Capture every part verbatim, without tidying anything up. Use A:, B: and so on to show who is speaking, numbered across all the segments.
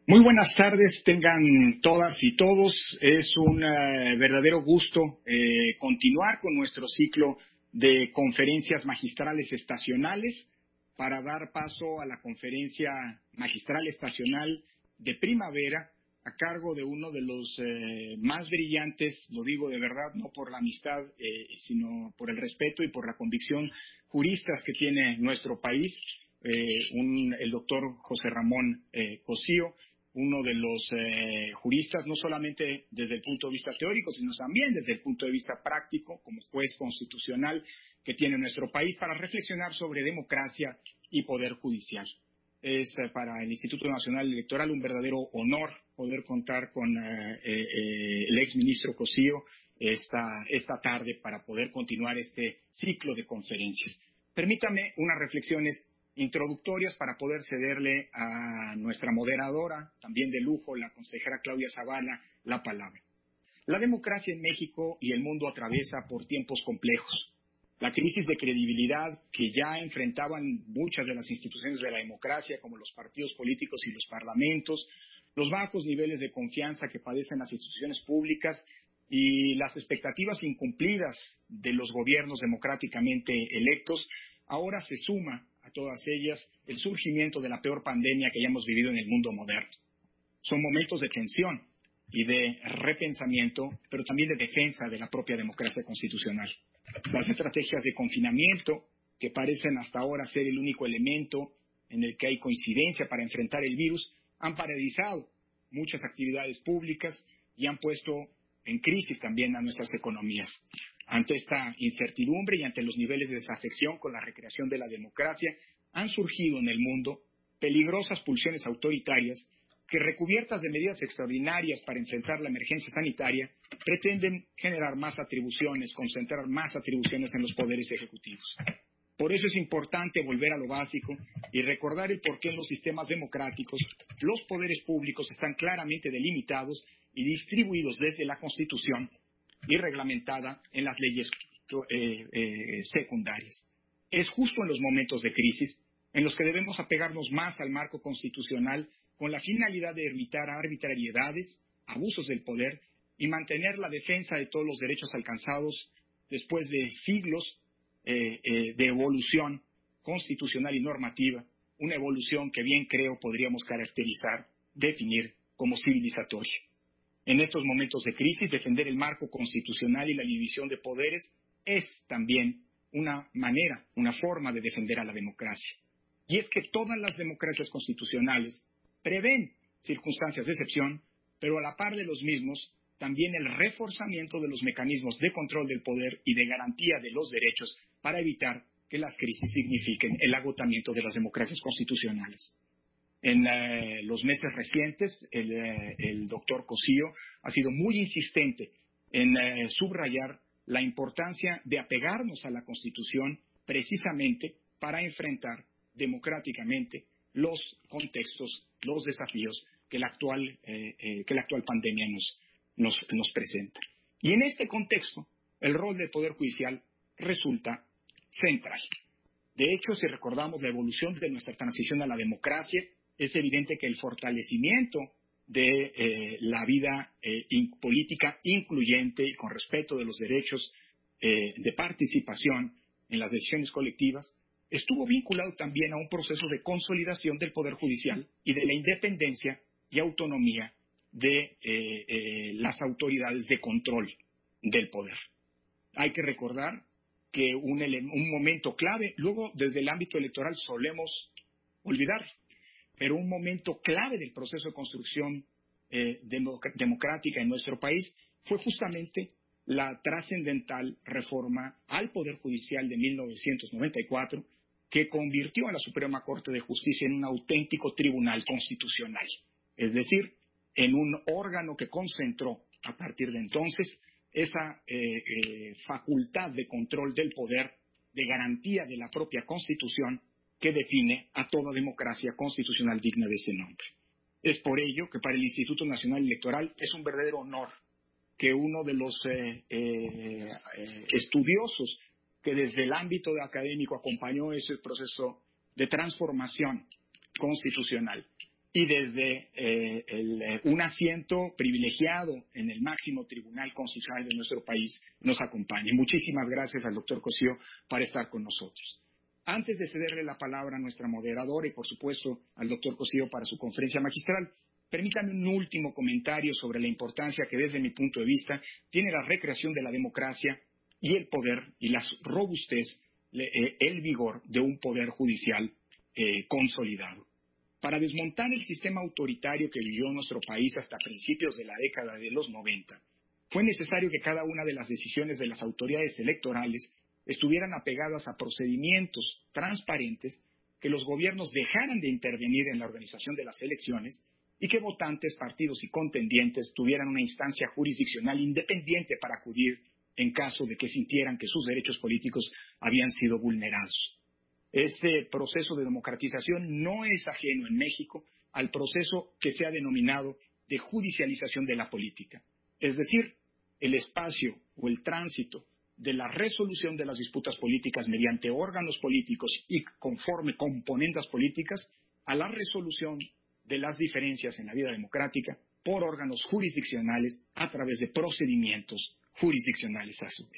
A: Muy buenas tardes, tengan todas y todos. Es un eh, verdadero gusto eh, continuar con nuestro ciclo de conferencias magistrales estacionales para dar paso a la conferencia magistral estacional de primavera a cargo de uno de los eh, más brillantes, lo digo de verdad, no por la amistad, eh, sino por el respeto y por la convicción juristas que tiene nuestro país, eh, un, el doctor José Ramón eh, Cosío, uno de los eh, juristas, no solamente desde el punto de vista teórico, sino también desde el punto de vista práctico, como juez constitucional que tiene nuestro país, para reflexionar sobre democracia y poder judicial. Es eh, para el Instituto Nacional Electoral un verdadero honor poder contar con eh, eh, el exministro Cosío esta, esta tarde para poder continuar este ciclo de conferencias. Permítame unas reflexiones introductorias para poder cederle a nuestra moderadora, también de lujo, la consejera Claudia Zavala, la palabra. La democracia en México y el mundo atraviesa por tiempos complejos. La crisis de credibilidad que ya enfrentaban muchas de las instituciones de la democracia, como los partidos políticos y los parlamentos, los bajos niveles de confianza que padecen las instituciones públicas y las expectativas incumplidas de los gobiernos democráticamente electos, ahora se suma a todas ellas el surgimiento de la peor pandemia que hayamos vivido en el mundo moderno. Son momentos de tensión y de repensamiento, pero también de defensa de la propia democracia constitucional. Las estrategias de confinamiento, que parecen hasta ahora ser el único elemento en el que hay coincidencia para enfrentar el virus, han paralizado muchas actividades públicas y han puesto en crisis también a nuestras economías. Ante esta incertidumbre y ante los niveles de desafección con la recreación de la democracia, han surgido en el mundo peligrosas pulsiones autoritarias que, recubiertas de medidas extraordinarias para enfrentar la emergencia sanitaria, pretenden generar más atribuciones, concentrar más atribuciones en los poderes ejecutivos. Por eso es importante volver a lo básico y recordar el porqué en los sistemas democráticos los poderes públicos están claramente delimitados y distribuidos desde la Constitución y reglamentada en las leyes eh, eh, secundarias. Es justo en los momentos de crisis en los que debemos apegarnos más al marco constitucional con la finalidad de evitar arbitrariedades, abusos del poder y mantener la defensa de todos los derechos alcanzados después de siglos eh, eh, de evolución constitucional y normativa, una evolución que bien creo podríamos caracterizar, definir como civilizatoria. En estos momentos de crisis, defender el marco constitucional y la división de poderes es también una manera, una forma de defender a la democracia. Y es que todas las democracias constitucionales prevén circunstancias de excepción, pero a la par de los mismos, también el reforzamiento de los mecanismos de control del poder y de garantía de los derechos para evitar que las crisis signifiquen el agotamiento de las democracias constitucionales. En eh, los meses recientes, el, eh, el doctor Cosío ha sido muy insistente en eh, subrayar la importancia de apegarnos a la Constitución precisamente para enfrentar democráticamente los contextos, los desafíos que la actual, eh, eh, que la actual pandemia nos, nos, nos presenta. Y en este contexto, el rol del Poder Judicial resulta central. De hecho, si recordamos la evolución de nuestra transición a la democracia, es evidente que el fortalecimiento de eh, la vida eh, in, política incluyente y con respeto de los derechos eh, de participación en las decisiones colectivas estuvo vinculado también a un proceso de consolidación del Poder Judicial y de la independencia y autonomía de eh, eh, las autoridades de control del poder. Hay que recordar que un, un momento clave, luego desde el ámbito electoral solemos olvidar, pero un momento clave del proceso de construcción eh, democ- democrática en nuestro país fue justamente la trascendental reforma al Poder Judicial de mil novecientos noventa y cuatro, que convirtió a la Suprema Corte de Justicia en un auténtico tribunal constitucional, es decir, en un órgano que concentró a partir de entonces esa eh, eh, facultad de control del poder, de garantía de la propia Constitución, que define a toda democracia constitucional digna de ese nombre. Es por ello que para el Instituto Nacional Electoral es un verdadero honor que uno de los eh, eh, eh, estudiosos que desde el ámbito académico acompañó ese proceso de transformación constitucional y desde eh, el, eh, un asiento privilegiado en el máximo tribunal constitucional de nuestro país nos acompañe. Muchísimas gracias al doctor Cosío por estar con nosotros. Antes de cederle la palabra a nuestra moderadora y, por supuesto, al doctor Cosío para su conferencia magistral, permítame un último comentario sobre la importancia que, desde mi punto de vista, tiene la recreación de la democracia y el poder y la robustez, eh, el vigor de un poder judicial eh, consolidado. Para desmontar el sistema autoritario que vivió nuestro país hasta principios de la década de los noventa, fue necesario que cada una de las decisiones de las autoridades electorales estuvieran apegadas a procedimientos transparentes, que los gobiernos dejaran de intervenir en la organización de las elecciones y que votantes, partidos y contendientes tuvieran una instancia jurisdiccional independiente para acudir en caso de que sintieran que sus derechos políticos habían sido vulnerados. Este proceso de democratización no es ajeno en México al proceso que se ha denominado de judicialización de la política, es decir, el espacio o el tránsito de la resolución de las disputas políticas mediante órganos políticos y conforme componendas políticas a la resolución de las diferencias en la vida democrática por órganos jurisdiccionales a través de procedimientos jurisdiccionales a su vez.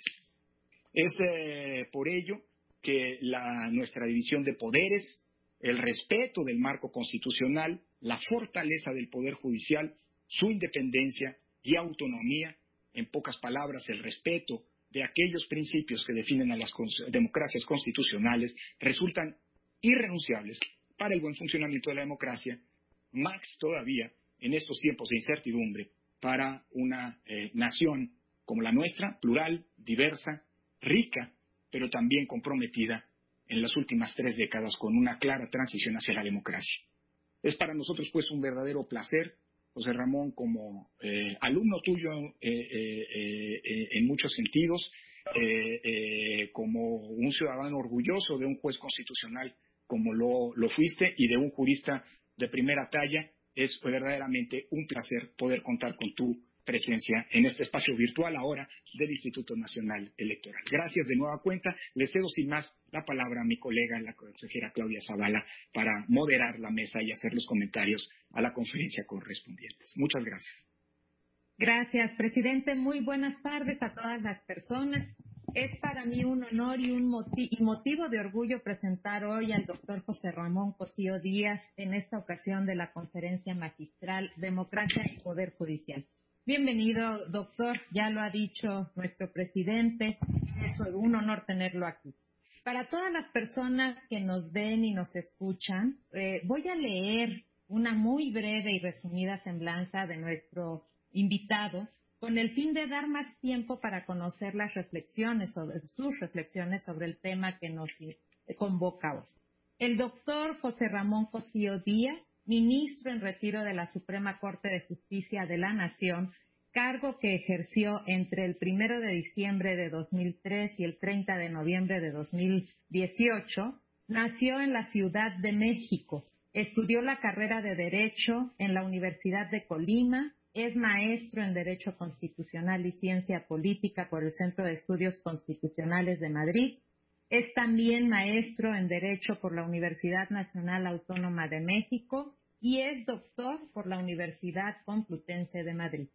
A: Es eh, por ello que la, nuestra división de poderes, el respeto del marco constitucional, la fortaleza del Poder Judicial, su independencia y autonomía, en pocas palabras, el respeto de aquellos principios que definen a las democracias constitucionales, resultan irrenunciables para el buen funcionamiento de la democracia, más todavía en estos tiempos de incertidumbre para una eh, nación como la nuestra, plural, diversa, rica, pero también comprometida en las últimas tres décadas con una clara transición hacia la democracia. Es para nosotros, pues, un verdadero placer, José Ramón, como eh, alumno tuyo eh, eh, eh, en muchos sentidos, eh, eh, como un ciudadano orgulloso de un juez constitucional como lo, lo fuiste y de un jurista de primera talla, es verdaderamente un placer poder contar con tu presencia en este espacio virtual ahora del Instituto Nacional Electoral. Gracias de nueva cuenta. Le cedo sin más la palabra a mi colega, la consejera Claudia Zavala, para moderar la mesa y hacer los comentarios a la conferencia correspondientes. Muchas gracias.
B: Gracias, presidente. Muy buenas tardes a todas las personas. Es para mí un honor y un motiv y motivo de orgullo presentar hoy al doctor José Ramón Cosío Díaz en esta ocasión de la conferencia magistral Democracia y Poder Judicial. Bienvenido, doctor. Ya lo ha dicho nuestro presidente. Es un honor tenerlo aquí. Para todas las personas que nos ven y nos escuchan, eh, voy a leer una muy breve y resumida semblanza de nuestro invitado, con el fin de dar más tiempo para conocer las reflexiones sobre sus reflexiones sobre el tema que nos convoca hoy. El doctor José Ramón Cosío Díaz, ministro en retiro de la Suprema Corte de Justicia de la Nación, cargo que ejerció entre el primero de diciembre de dos mil tres y el treinta de noviembre de dos mil dieciocho, nació en la Ciudad de México. Estudió la carrera de Derecho en la Universidad de Colima, es maestro en Derecho Constitucional y Ciencia Política por el Centro de Estudios Constitucionales de Madrid, es también maestro en Derecho por la Universidad Nacional Autónoma de México y es doctor por la Universidad Complutense de Madrid.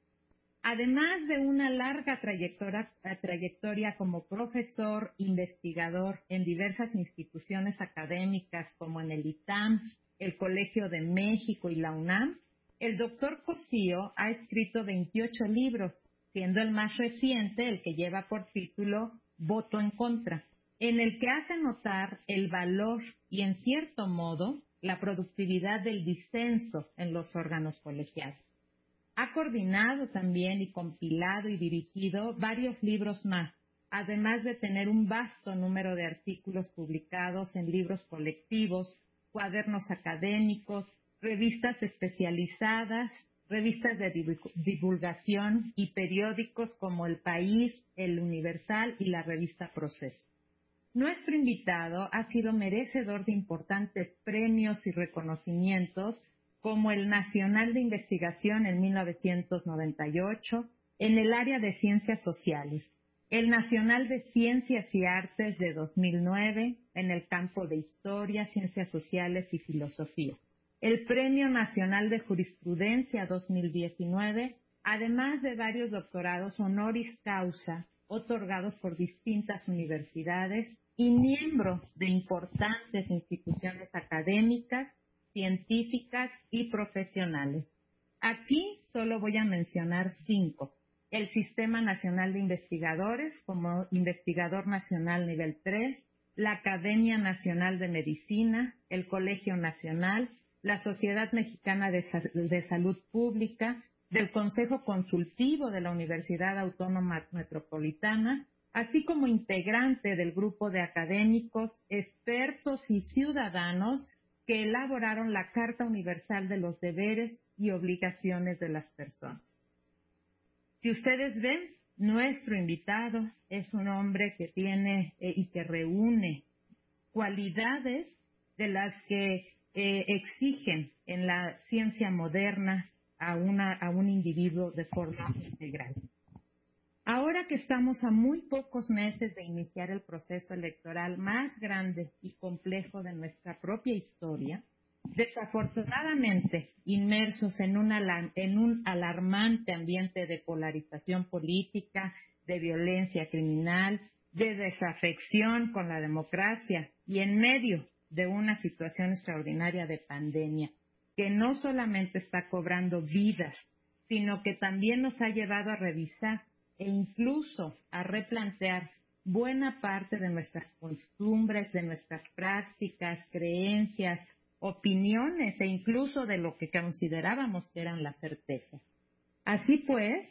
B: Además de una larga trayectoria, trayectoria como profesor investigador en diversas instituciones académicas como en el I T A M, el Colegio de México y la UNAM, el doctor Cosío ha escrito veintiocho libros, siendo el más reciente el que lleva por título Voto en Contra, en el que hace notar el valor y, en cierto modo, la productividad del disenso en los órganos colegiados. Ha coordinado también y compilado y dirigido varios libros más, además de tener un vasto número de artículos publicados en libros colectivos, cuadernos académicos, revistas especializadas, revistas de divulgación y periódicos como El País, El Universal y la revista Proceso. Nuestro invitado ha sido merecedor de importantes premios y reconocimientos como el Nacional de Investigación en mil novecientos noventa y ocho en el área de Ciencias Sociales, el Nacional de Ciencias y Artes de dos mil nueve en el campo de Historia, Ciencias Sociales y Filosofía, el Premio Nacional de Jurisprudencia dos mil diecinueve, además de varios doctorados honoris causa otorgados por distintas universidades y miembro de importantes instituciones académicas, científicas y profesionales. Aquí solo voy a mencionar cinco. El Sistema Nacional de Investigadores como investigador nacional nivel tres, la Academia Nacional de Medicina, el Colegio Nacional, la Sociedad Mexicana de, Sa- de Salud Pública, del Consejo Consultivo de la Universidad Autónoma Metropolitana, así como integrante del grupo de académicos, expertos y ciudadanos que elaboraron la Carta Universal de los Deberes y Obligaciones de las Personas. Si ustedes ven, nuestro invitado es un hombre que tiene eh, y que reúne cualidades de las que eh, exigen en la ciencia moderna a, una, a un individuo de forma integral. Ahora que estamos a muy pocos meses de iniciar el proceso electoral más grande y complejo de nuestra propia historia, desafortunadamente inmersos en un, alar- en un alarmante ambiente de polarización política, de violencia criminal, de desafección con la democracia y en medio de una situación extraordinaria de pandemia que no solamente está cobrando vidas, sino que también nos ha llevado a revisar e incluso a replantear buena parte de nuestras costumbres, de nuestras prácticas, creencias, opiniones e incluso de lo que considerábamos que eran las certezas. Así pues,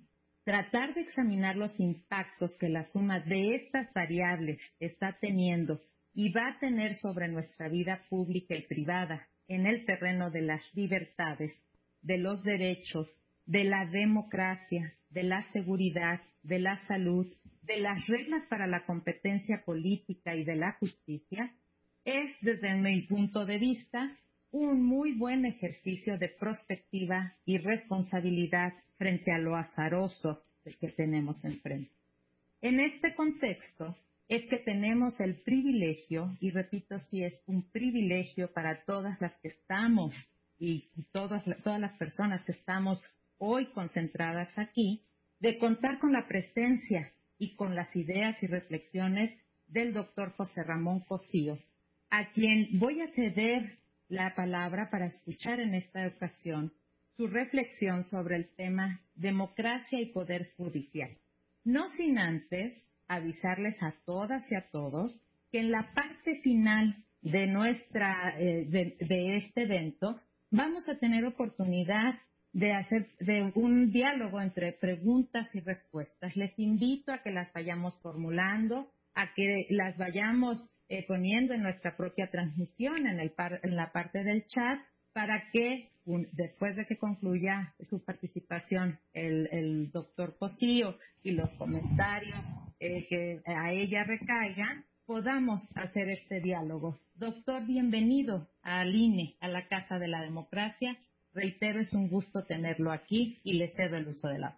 B: tratar de examinar los impactos que la suma de estas variables está teniendo y va a tener sobre nuestra vida pública y privada en el terreno de las libertades, de los derechos, de la democracia, de la seguridad, de la salud, de las reglas para la competencia política y de la justicia, es, desde mi punto de vista, un muy buen ejercicio de prospectiva y responsabilidad frente a lo azaroso que tenemos enfrente. En este contexto es que tenemos el privilegio, y repito, sí es un privilegio para todas las que estamos y, y todas, todas las personas que estamos hoy concentradas aquí, de contar con la presencia y con las ideas y reflexiones del doctor José Ramón Cosío, a quien voy a ceder la palabra para escuchar en esta ocasión su reflexión sobre el tema democracia y poder judicial. No sin antes avisarles a todas y a todos que en la parte final de, nuestra, eh, de, de este evento vamos a tener oportunidad de hacer de un diálogo entre preguntas y respuestas. Les invito a que las vayamos formulando, a que las vayamos eh, poniendo en nuestra propia transmisión, en, el par, en la parte del chat, para que un, después de que concluya su participación el, el doctor Cosío y los comentarios eh, que a ella recaigan, podamos hacer este diálogo. Doctor, bienvenido al I N E, a la Casa de la Democracia. Reitero, es un gusto tenerlo aquí y le cedo el uso de la voz.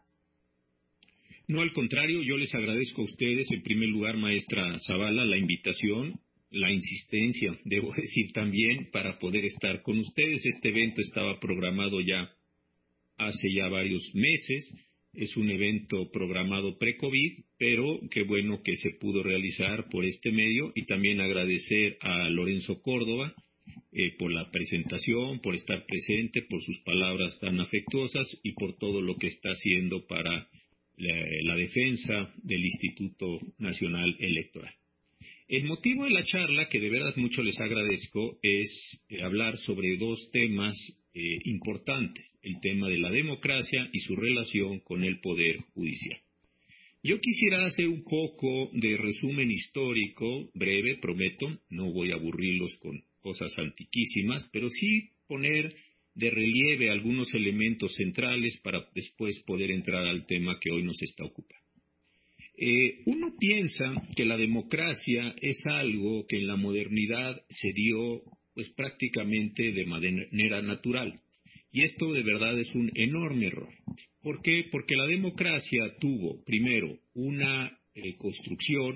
C: No, al contrario, yo les agradezco a ustedes, en primer lugar, maestra Zavala, la invitación, la insistencia, debo decir también, para poder estar con ustedes. Este evento estaba programado ya hace ya varios meses, es un evento programado pre-COVID, pero qué bueno que se pudo realizar por este medio, y también agradecer a Lorenzo Córdoba eh, por la presentación, por estar presente, por sus palabras tan afectuosas y por todo lo que está haciendo para la, la defensa del Instituto Nacional Electoral. El motivo de la charla, que de verdad mucho les agradezco, es eh, hablar sobre dos temas eh, importantes, el tema de la democracia y su relación con el Poder Judicial. Yo quisiera hacer un poco de resumen histórico, breve, prometo, no voy a aburrirlos con cosas antiquísimas, pero sí poner de relieve algunos elementos centrales para después poder entrar al tema que hoy nos está ocupando. Eh, uno piensa que la democracia es algo que en la modernidad se dio pues prácticamente de manera natural, y esto de verdad es un enorme error. ¿Por qué? Porque la democracia tuvo primero una eh, construcción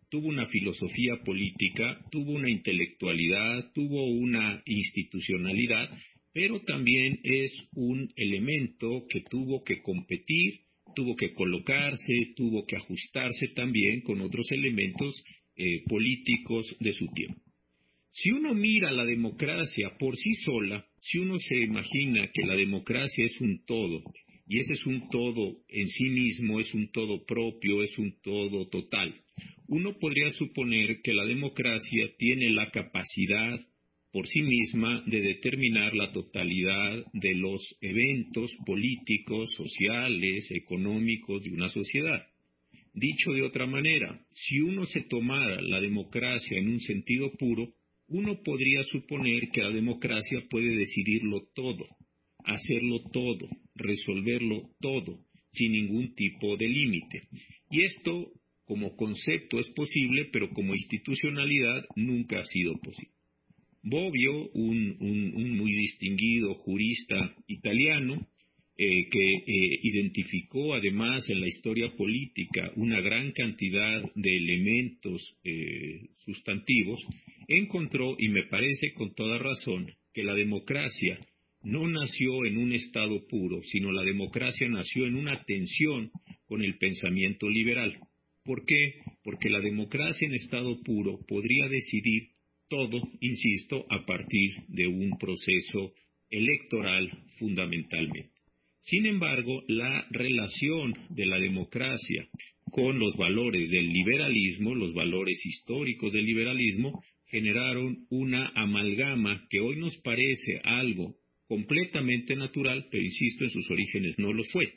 C: tuvo una filosofía política, tuvo una intelectualidad, tuvo una institucionalidad, pero también es un elemento que tuvo que competir, tuvo que colocarse, tuvo que ajustarse también con otros elementos eh, políticos de su tiempo. Si uno mira la democracia por sí sola, si uno se imagina que la democracia es un todo, y ese es un todo en sí mismo, es un todo propio, es un todo total, uno podría suponer que la democracia tiene la capacidad por sí misma de determinar la totalidad de los eventos políticos, sociales, económicos de una sociedad. Dicho de otra manera, si uno se tomara la democracia en un sentido puro, uno podría suponer que la democracia puede decidirlo todo, hacerlo todo, resolverlo todo, sin ningún tipo de límite. Y esto, como concepto, es posible, pero como institucionalidad nunca ha sido posible. Bobbio, un, un, un muy distinguido jurista italiano, eh, que eh, identificó además en la historia política una gran cantidad de elementos eh, sustantivos, encontró, y me parece con toda razón, que la democracia no nació en un estado puro, sino la democracia nació en una tensión con el pensamiento liberal. ¿Por qué? Porque la democracia en estado puro podría decidir todo, insisto, a partir de un proceso electoral fundamentalmente. Sin embargo, la relación de la democracia con los valores del liberalismo, los valores históricos del liberalismo, generaron una amalgama que hoy nos parece algo completamente natural, pero insisto, en sus orígenes no lo fue.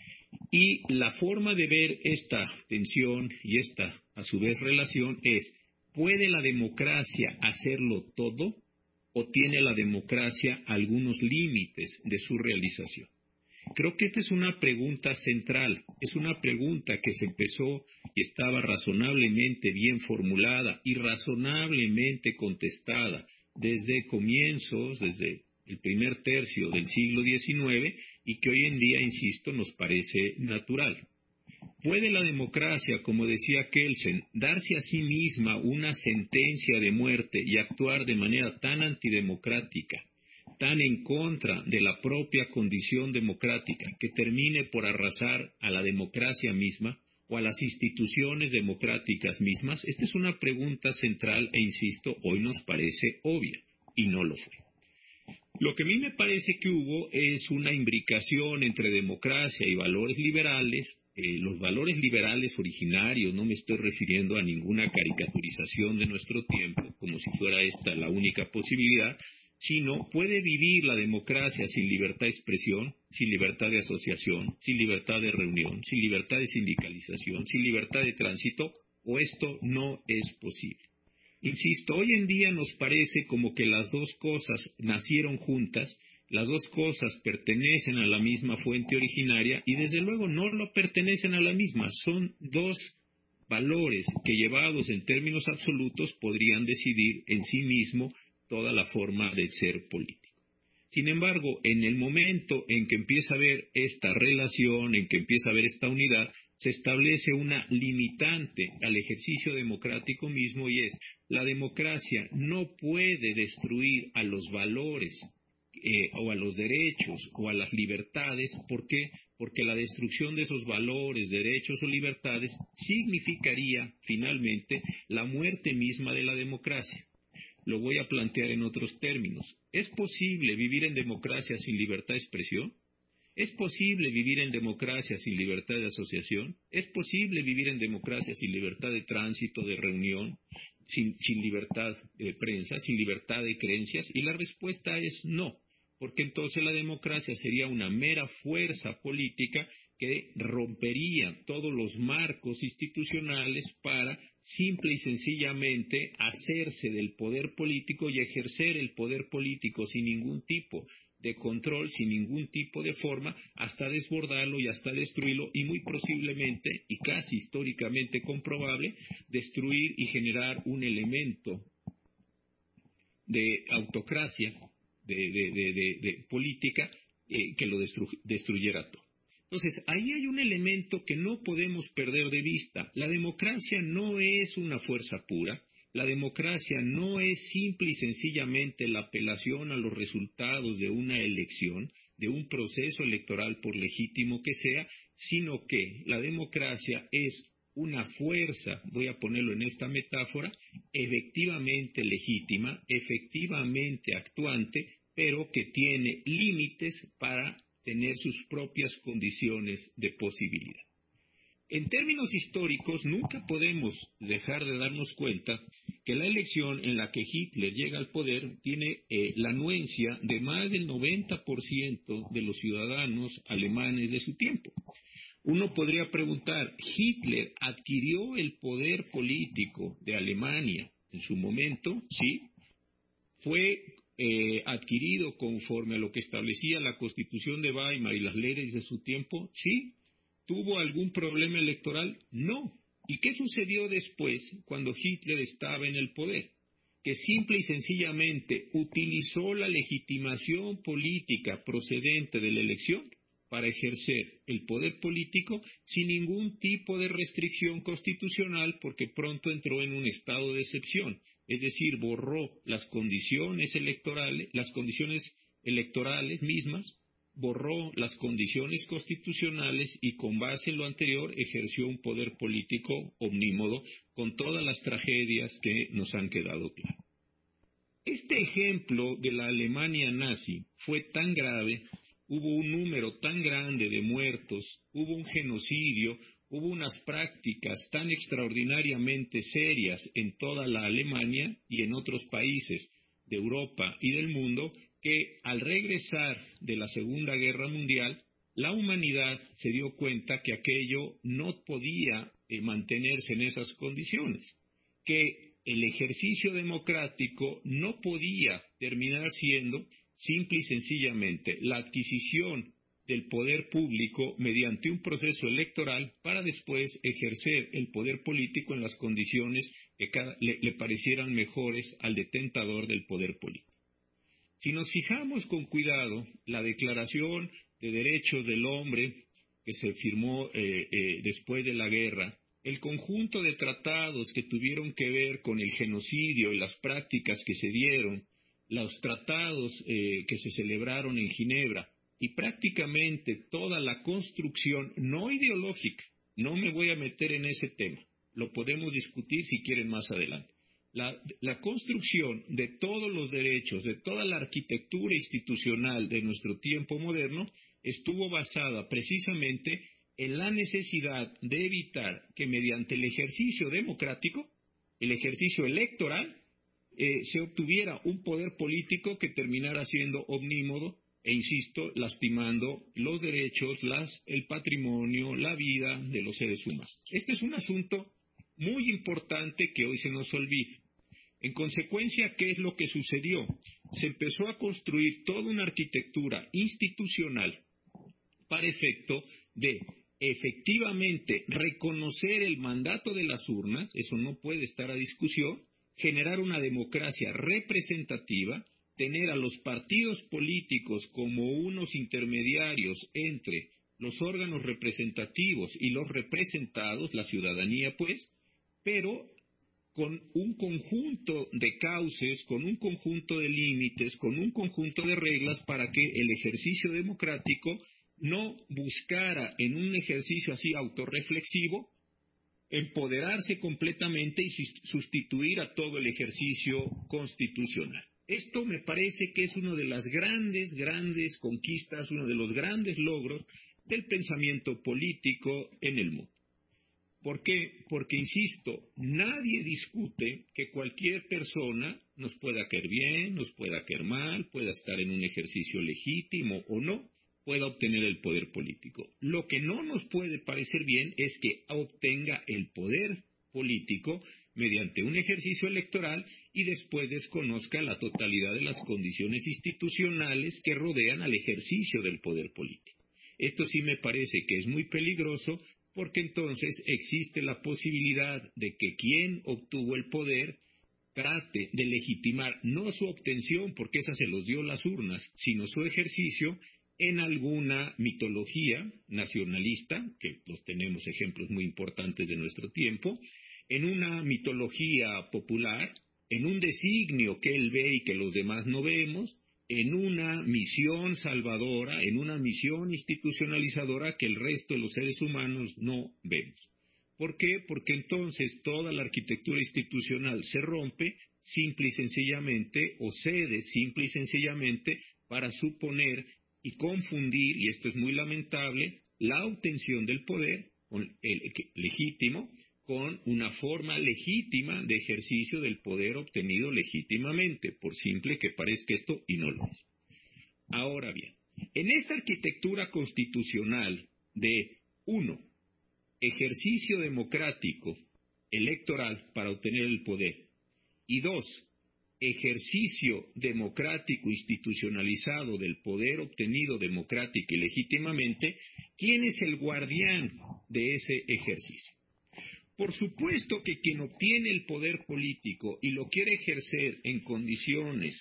C: Y la forma de ver esta tensión y esta, a su vez, relación es: ¿puede la democracia hacerlo todo o tiene la democracia algunos límites de su realización? Creo que esta es una pregunta central, es una pregunta que se empezó y estaba razonablemente bien formulada y razonablemente contestada desde comienzos, desde el primer tercio del siglo diecinueve, y que hoy en día, insisto, nos parece natural. ¿Puede la democracia, como decía Kelsen, darse a sí misma una sentencia de muerte y actuar de manera tan antidemocrática, tan en contra de la propia condición democrática, que termine por arrasar a la democracia misma o a las instituciones democráticas mismas? Esta es una pregunta central e, insisto, hoy nos parece obvia, y no lo fue. Lo que a mí me parece que hubo es una imbricación entre democracia y valores liberales. Eh, los valores liberales originarios, no me estoy refiriendo a ninguna caricaturización de nuestro tiempo, como si fuera esta la única posibilidad, sino puede vivir la democracia sin libertad de expresión, sin libertad de asociación, sin libertad de reunión, sin libertad de sindicalización, sin libertad de tránsito, o esto no es posible. Insisto, hoy en día nos parece como que las dos cosas nacieron juntas, las dos cosas pertenecen a la misma fuente originaria y desde luego no lo pertenecen a la misma, son dos valores que llevados en términos absolutos podrían decidir en sí mismo toda la forma de ser político. Sin embargo, en el momento en que empieza a haber esta relación, en que empieza a haber esta unidad, se establece una limitante al ejercicio democrático mismo, y es: la democracia no puede destruir a los valores eh, o a los derechos o a las libertades. ¿Por qué? Porque la destrucción de esos valores, derechos o libertades significaría finalmente la muerte misma de la democracia. Lo voy a plantear en otros términos. ¿Es posible vivir en democracia sin libertad de expresión? ¿Es posible vivir en democracia sin libertad de asociación? ¿Es posible vivir en democracia sin libertad de tránsito, de reunión, sin, sin libertad de prensa, sin libertad de creencias? Y la respuesta es no, porque entonces la democracia sería una mera fuerza política que rompería todos los marcos institucionales para simple y sencillamente hacerse del poder político y ejercer el poder político sin ningún tipo de control, sin ningún tipo de forma, hasta desbordarlo y hasta destruirlo, y muy posiblemente, y casi históricamente comprobable, destruir y generar un elemento de autocracia, de, de, de, de, de política, eh, que lo destru- destruyera todo. Entonces, ahí hay un elemento que no podemos perder de vista. La democracia no es una fuerza pura. La democracia no es simple y sencillamente la apelación a los resultados de una elección, de un proceso electoral por legítimo que sea, sino que la democracia es una fuerza, voy a ponerlo en esta metáfora, efectivamente legítima, efectivamente actuante, pero que tiene límites para tener sus propias condiciones de posibilidad. En términos históricos, nunca podemos dejar de darnos cuenta que la elección en la que Hitler llega al poder tiene eh, la anuencia de más del noventa por ciento de los ciudadanos alemanes de su tiempo. Uno podría preguntar, ¿Hitler adquirió el poder político de Alemania en su momento? Sí. ¿Fue eh, adquirido conforme a lo que establecía la Constitución de Weimar y las leyes de su tiempo? Sí. ¿Tuvo algún problema electoral? No. ¿Y qué sucedió después cuando Hitler estaba en el poder? Que simple y sencillamente utilizó la legitimación política procedente de la elección para ejercer el poder político sin ningún tipo de restricción constitucional, porque pronto entró en un estado de excepción, es decir, borró las condiciones electorales, las condiciones electorales mismas, borró las condiciones constitucionales y con base en lo anterior ejerció un poder político omnímodo con todas las tragedias que nos han quedado claras. Este ejemplo de la Alemania nazi fue tan grave, hubo un número tan grande de muertos, hubo un genocidio, hubo unas prácticas tan extraordinariamente serias en toda la Alemania y en otros países de Europa y del mundo, que al regresar de la Segunda Guerra Mundial, la humanidad se dio cuenta que aquello no podía eh, mantenerse en esas condiciones, que el ejercicio democrático no podía terminar siendo simple y sencillamente la adquisición del poder público mediante un proceso electoral para después ejercer el poder político en las condiciones que cada, le, le parecieran mejores al detentador del poder político. Si nos fijamos con cuidado, la Declaración de Derechos del Hombre que se firmó eh, eh, después de la guerra, el conjunto de tratados que tuvieron que ver con el genocidio y las prácticas que se dieron, los tratados eh, que se celebraron en Ginebra y prácticamente toda la construcción no ideológica, no me voy a meter en ese tema, lo podemos discutir si quieren más adelante. La, la construcción de todos los derechos, de toda la arquitectura institucional de nuestro tiempo moderno estuvo basada precisamente en la necesidad de evitar que mediante el ejercicio democrático, el ejercicio electoral, eh, se obtuviera un poder político que terminara siendo omnímodo e, insisto, lastimando los derechos, las, el patrimonio, la vida de los seres humanos. Este es un asunto muy importante que hoy se nos olvida. En consecuencia, ¿qué es lo que sucedió? Se empezó a construir toda una arquitectura institucional para efecto de efectivamente reconocer el mandato de las urnas, eso no puede estar a discusión, generar una democracia representativa, tener a los partidos políticos como unos intermediarios entre los órganos representativos y los representados, la ciudadanía pues, pero con un conjunto de cauces, con un conjunto de límites, con un conjunto de reglas para que el ejercicio democrático no buscara en un ejercicio así autorreflexivo empoderarse completamente y sustituir a todo el ejercicio constitucional. Esto me parece que es una de las grandes, grandes conquistas, uno de los grandes logros del pensamiento político en el mundo. ¿Por qué? Porque, insisto, nadie discute que cualquier persona nos pueda caer bien, nos pueda caer mal, pueda estar en un ejercicio legítimo o no, pueda obtener el poder político. Lo que no nos puede parecer bien es que obtenga el poder político mediante un ejercicio electoral y después desconozca la totalidad de las condiciones institucionales que rodean al ejercicio del poder político. Esto sí me parece que es muy peligroso, porque entonces existe la posibilidad de que quien obtuvo el poder trate de legitimar no su obtención, porque esa se los dio las urnas, sino su ejercicio en alguna mitología nacionalista, que los tenemos ejemplos muy importantes de nuestro tiempo, en una mitología popular, en un designio que él ve y que los demás no vemos, en una misión salvadora, en una misión institucionalizadora que el resto de los seres humanos no vemos. ¿Por qué? Porque entonces toda la arquitectura institucional se rompe simple y sencillamente, o cede simple y sencillamente para suponer y confundir, y esto es muy lamentable, la obtención del poder con el, el, legítimo con una forma legítima de ejercicio del poder obtenido legítimamente, por simple que parezca esto y no lo es. Ahora bien, en esta arquitectura constitucional de, uno, ejercicio democrático electoral para obtener el poder, y dos, ejercicio democrático institucionalizado del poder obtenido democrática y legítimamente, ¿quién es el guardián de ese ejercicio? Por supuesto que quien obtiene el poder político y lo quiere ejercer en condiciones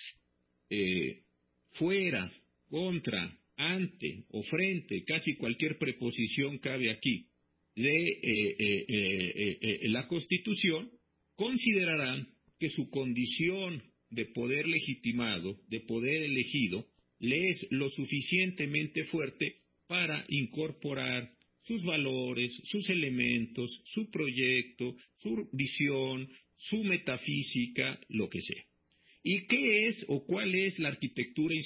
C: eh, fuera, contra, ante o frente, casi cualquier preposición cabe aquí, de eh, eh, eh, eh, la Constitución, considerarán que su condición de poder legitimado, de poder elegido, le es lo suficientemente fuerte para incorporar sus valores, sus elementos, su proyecto, su visión, su metafísica, lo que sea. ¿Y qué es o cuál es la arquitectura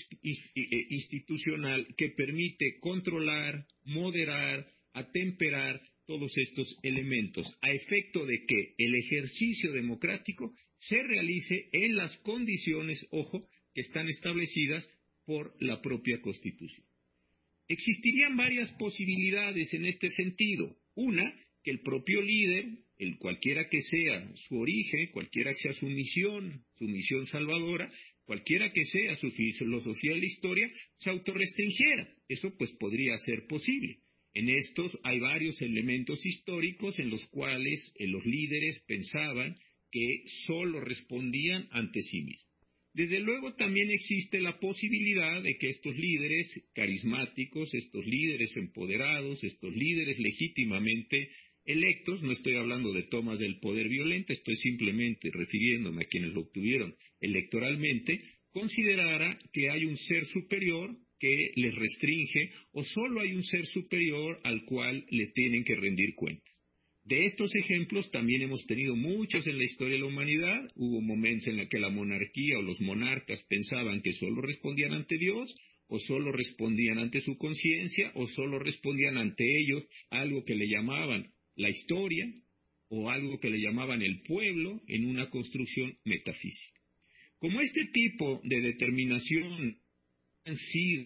C: institucional que permite controlar, moderar, atemperar todos estos elementos, a efecto de que el ejercicio democrático se realice en las condiciones, ojo, que están establecidas por la propia Constitución? Existirían varias posibilidades en este sentido. Una, que el propio líder, el cualquiera que sea su origen, cualquiera que sea su misión, su misión salvadora, cualquiera que sea su filosofía de la historia, se autorrestringiera. Eso pues podría ser posible. En estos hay varios elementos históricos en los cuales eh, los líderes pensaban que solo respondían ante sí mismos. Desde luego también existe la posibilidad de que estos líderes carismáticos, estos líderes empoderados, estos líderes legítimamente electos, no estoy hablando de tomas del poder violento, estoy simplemente refiriéndome a quienes lo obtuvieron electoralmente, considerara que hay un ser superior que les restringe o solo hay un ser superior al cual le tienen que rendir cuentas. De estos ejemplos también hemos tenido muchos en la historia de la humanidad. Hubo momentos en los que la monarquía o los monarcas pensaban que solo respondían ante Dios, o solo respondían ante su conciencia, o solo respondían ante ellos algo que le llamaban la historia, o algo que le llamaban el pueblo, en una construcción metafísica. Como este tipo de determinación han sido,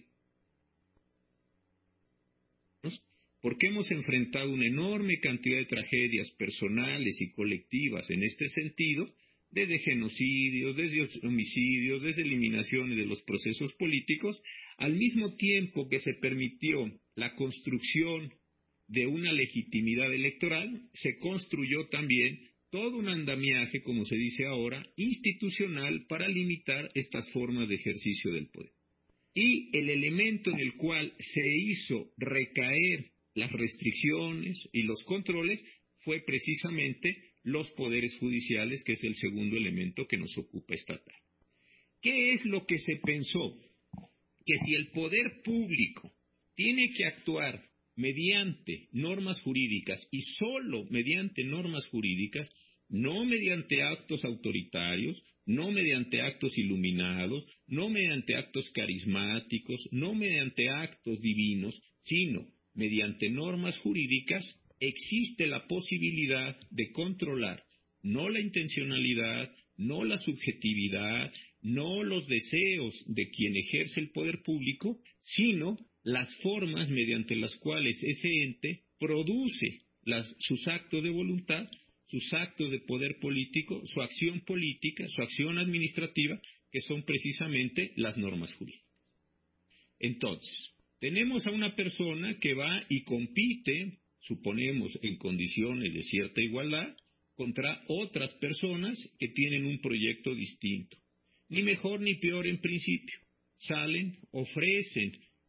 C: porque hemos enfrentado una enorme cantidad de tragedias personales y colectivas en este sentido, desde genocidios, desde homicidios, desde eliminaciones de los procesos políticos, al mismo tiempo que se permitió la construcción de una legitimidad electoral, se construyó también todo un andamiaje, como se dice ahora, institucional para limitar estas formas de ejercicio del poder. Y el elemento en el cual se hizo recaer las restricciones y los controles fue precisamente los poderes judiciales, que es el segundo elemento que nos ocupa esta tarde. ¿Qué es lo que se pensó? Que si el poder público tiene que actuar mediante normas jurídicas y solo mediante normas jurídicas, no mediante actos autoritarios, no mediante actos iluminados, no mediante actos carismáticos, no mediante actos divinos, sino mediante normas jurídicas, existe la posibilidad de controlar no la intencionalidad, no la subjetividad, no los deseos de quien ejerce el poder público, sino las formas mediante las cuales ese ente produce las, sus actos de voluntad, sus actos de poder político, su acción política, su acción administrativa, que son precisamente las normas jurídicas. Entonces, tenemos a una persona que va y compite, suponemos en condiciones de cierta igualdad, contra otras personas que tienen un proyecto distinto. Ni mejor ni peor en principio. Salen, ofrecen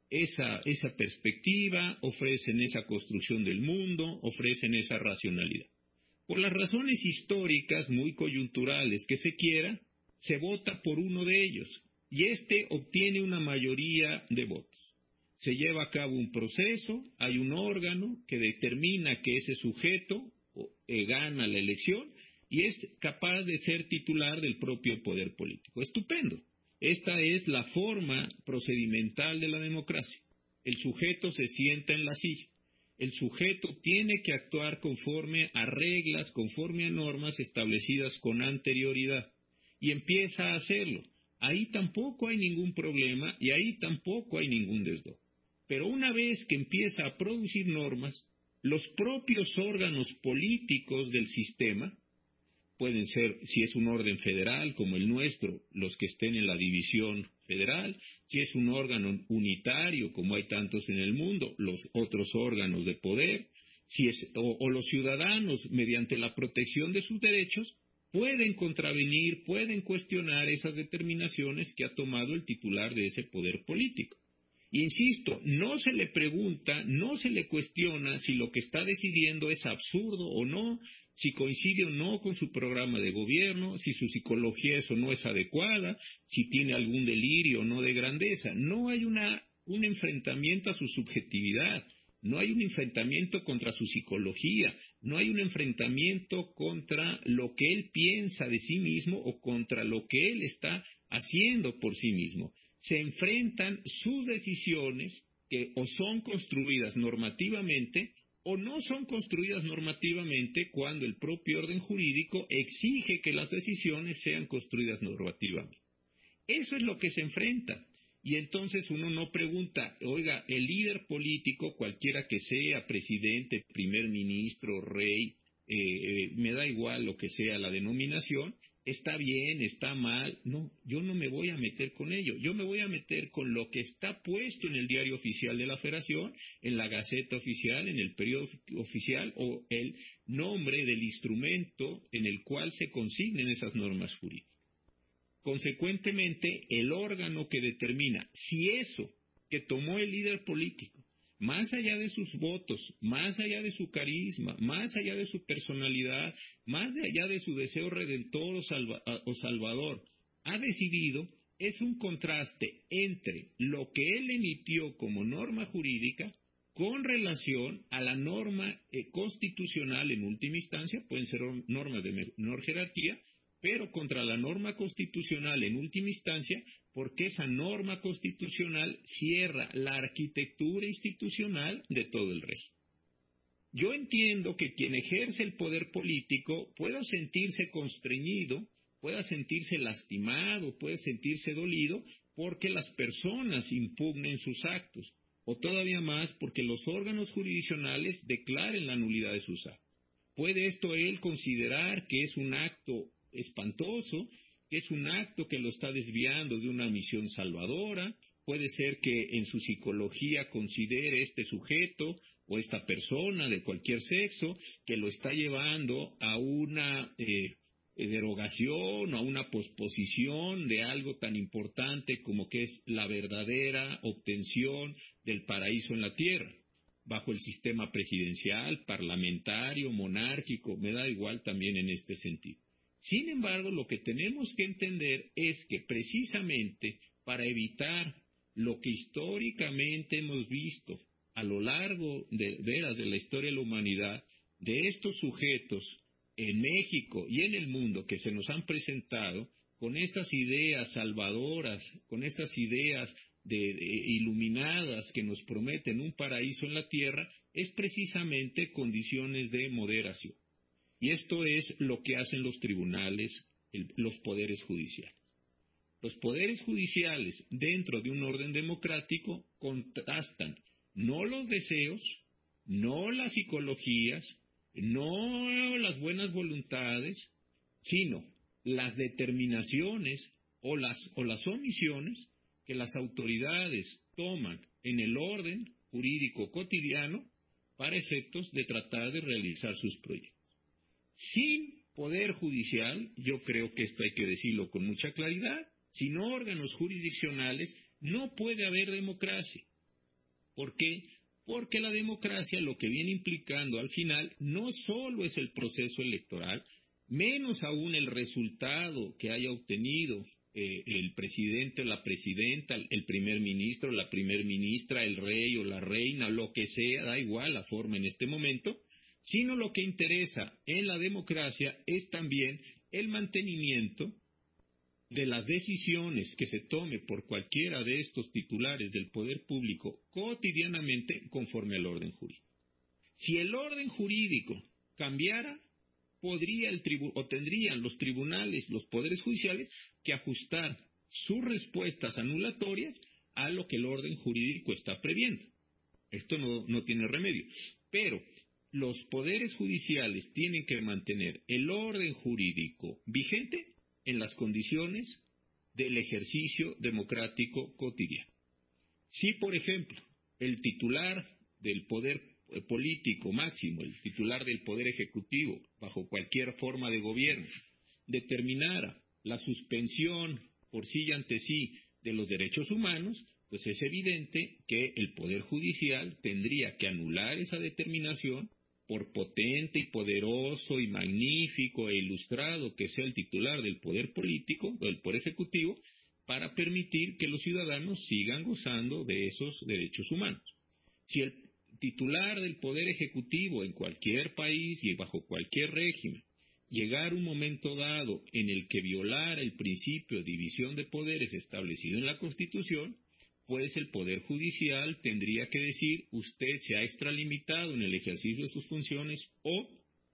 C: esa, esa perspectiva, ofrecen esa construcción del mundo, ofrecen esa racionalidad. Por las razones históricas muy coyunturales que se quiera, se vota por uno de ellos, y éste obtiene una mayoría de votos. Se lleva a cabo un proceso, hay un órgano que determina que ese sujeto eh, gana la elección y es capaz de ser titular del propio poder político. Estupendo. Esta es la forma procedimental de la democracia. El sujeto se sienta en la silla. El sujeto tiene que actuar conforme a reglas, conforme a normas establecidas con anterioridad. Y empieza a hacerlo. Ahí tampoco hay ningún problema y ahí tampoco hay ningún desdoro. Pero una vez que empieza a producir normas, los propios órganos políticos del sistema, pueden ser, si es un orden federal como el nuestro, los que estén en la división federal, si es un órgano unitario como hay tantos en el mundo, los otros órganos de poder, si es, o, o los ciudadanos mediante la protección de sus derechos, pueden contravenir, pueden cuestionar esas determinaciones que ha tomado el titular de ese poder político. Insisto, no se le pregunta, no se le cuestiona si lo que está decidiendo es absurdo o no, si coincide o no con su programa de gobierno, si su psicología es o no es adecuada, si tiene algún delirio o no de grandeza. No hay una, un enfrentamiento a su subjetividad, no hay un enfrentamiento contra su psicología, no hay un enfrentamiento contra lo que él piensa de sí mismo o contra lo que él está haciendo por sí mismo. Se enfrentan sus decisiones que o son construidas normativamente o no son construidas normativamente cuando el propio orden jurídico exige que las decisiones sean construidas normativamente. Eso es lo que se enfrenta. Y entonces uno no pregunta, oiga, el líder político, cualquiera que sea, presidente, primer ministro, rey, eh, eh, me da igual lo que sea la denominación, está bien, está mal. No, yo no me voy a meter con ello. Yo me voy a meter con lo que está puesto en el diario oficial de la Federación, en la Gaceta Oficial, en el periodo oficial o el nombre del instrumento en el cual se consignen esas normas jurídicas. Consecuentemente, el órgano que determina si eso que tomó el líder político, más allá de sus votos, más allá de su carisma, más allá de su personalidad, más allá de su deseo redentor o, salva, o salvador, ha decidido, es un contraste entre lo que él emitió como norma jurídica con relación a la norma eh, constitucional en última instancia, pueden ser normas de menor jerarquía, pero contra la norma constitucional en última instancia, porque esa norma constitucional cierra la arquitectura institucional de todo el resto. Yo entiendo que quien ejerce el poder político pueda sentirse constreñido, pueda sentirse lastimado, puede sentirse dolido, porque las personas impugnen sus actos, o todavía más porque los órganos jurisdiccionales declaren la nulidad de sus actos. ¿Puede esto él considerar que es un acto espantoso, que es un acto que lo está desviando de una misión salvadora? Puede ser que en su psicología considere este sujeto o esta persona de cualquier sexo que lo está llevando a una eh, derogación o a una posposición de algo tan importante como que es la verdadera obtención del paraíso en la tierra, bajo el sistema presidencial, parlamentario, monárquico, me da igual también en este sentido. Sin embargo, lo que tenemos que entender es que precisamente para evitar lo que históricamente hemos visto a lo largo de veras de la historia de la humanidad, de estos sujetos en México y en el mundo que se nos han presentado con estas ideas salvadoras, con estas ideas de, de, iluminadas que nos prometen un paraíso en la tierra, es precisamente condiciones de moderación. Y esto es lo que hacen los tribunales, el, los poderes judiciales. Los poderes judiciales, dentro de un orden democrático, contrastan no los deseos, no las psicologías, no las buenas voluntades, sino las determinaciones o las, o las omisiones que las autoridades toman en el orden jurídico cotidiano para efectos de tratar de realizar sus proyectos. Sin poder judicial, yo creo que esto hay que decirlo con mucha claridad, sin órganos jurisdiccionales no puede haber democracia. ¿Por qué? Porque la democracia lo que viene implicando al final no solo es el proceso electoral, menos aún el resultado que haya obtenido eh, el presidente o la presidenta, el primer ministro, la primer ministra, el rey o la reina, lo que sea, da igual la forma en este momento, sino lo que interesa en la democracia es también el mantenimiento de las decisiones que se tome por cualquiera de estos titulares del poder público cotidianamente conforme al orden jurídico. Si el orden jurídico cambiara, podría el tribu o tendrían los tribunales, los poderes judiciales, que ajustar sus respuestas anulatorias a lo que el orden jurídico está previendo. Esto no, no tiene remedio. Pero los poderes judiciales tienen que mantener el orden jurídico vigente en las condiciones del ejercicio democrático cotidiano. Si, por ejemplo, el titular del poder político máximo, el titular del poder ejecutivo, bajo cualquier forma de gobierno, determinara la suspensión por sí y ante sí de los derechos humanos, pues es evidente que el Poder Judicial tendría que anular esa determinación, por potente y poderoso y magnífico e ilustrado que sea el titular del poder político o del poder ejecutivo, para permitir que los ciudadanos sigan gozando de esos derechos humanos. Si el titular del poder ejecutivo en cualquier país y bajo cualquier régimen llegara un momento dado en el que violara el principio de división de poderes establecido en la Constitución, pues el Poder Judicial tendría que decir: usted se ha extralimitado en el ejercicio de sus funciones, o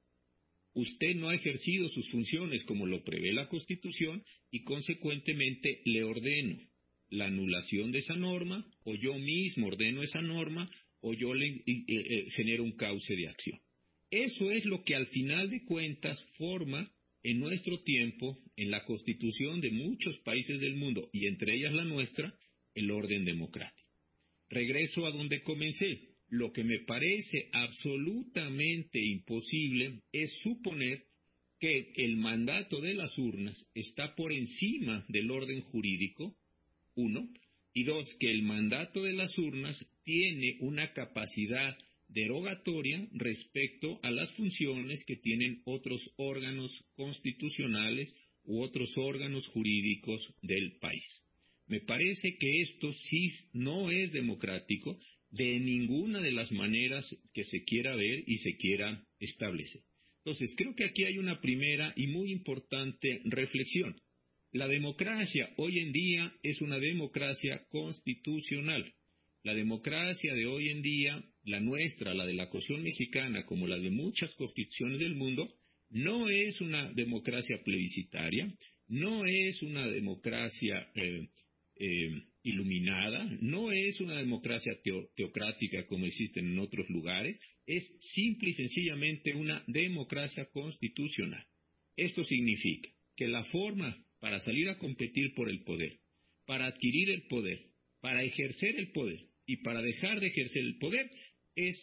C: usted no ha ejercido sus funciones como lo prevé la Constitución y consecuentemente le ordeno la anulación de esa norma, o yo mismo ordeno esa norma, o yo le eh, eh, genero un cauce de acción. Eso es lo que al final de cuentas forma en nuestro tiempo, en la Constitución de muchos países del mundo, y entre ellas la nuestra, el orden democrático. Regreso a donde comencé. Lo que me parece absolutamente imposible es suponer que el mandato de las urnas está por encima del orden jurídico, uno, y dos, que el mandato de las urnas tiene una capacidad derogatoria respecto a las funciones que tienen otros órganos constitucionales u otros órganos jurídicos del país. Me parece que esto sí no es democrático de ninguna de las maneras que se quiera ver y se quiera establecer. Entonces, creo que aquí hay una primera y muy importante reflexión. La democracia hoy en día es una democracia constitucional. La democracia de hoy en día, la nuestra, la de la Constitución mexicana, como la de muchas constituciones del mundo, no es una democracia plebiscitaria, no es una democracia eh, eh, iluminada, no es una democracia teo, teocrática como existen en otros lugares, es simple y sencillamente una democracia constitucional. Esto significa que la forma para salir a competir por el poder, para adquirir el poder, para ejercer el poder y para dejar de ejercer el poder es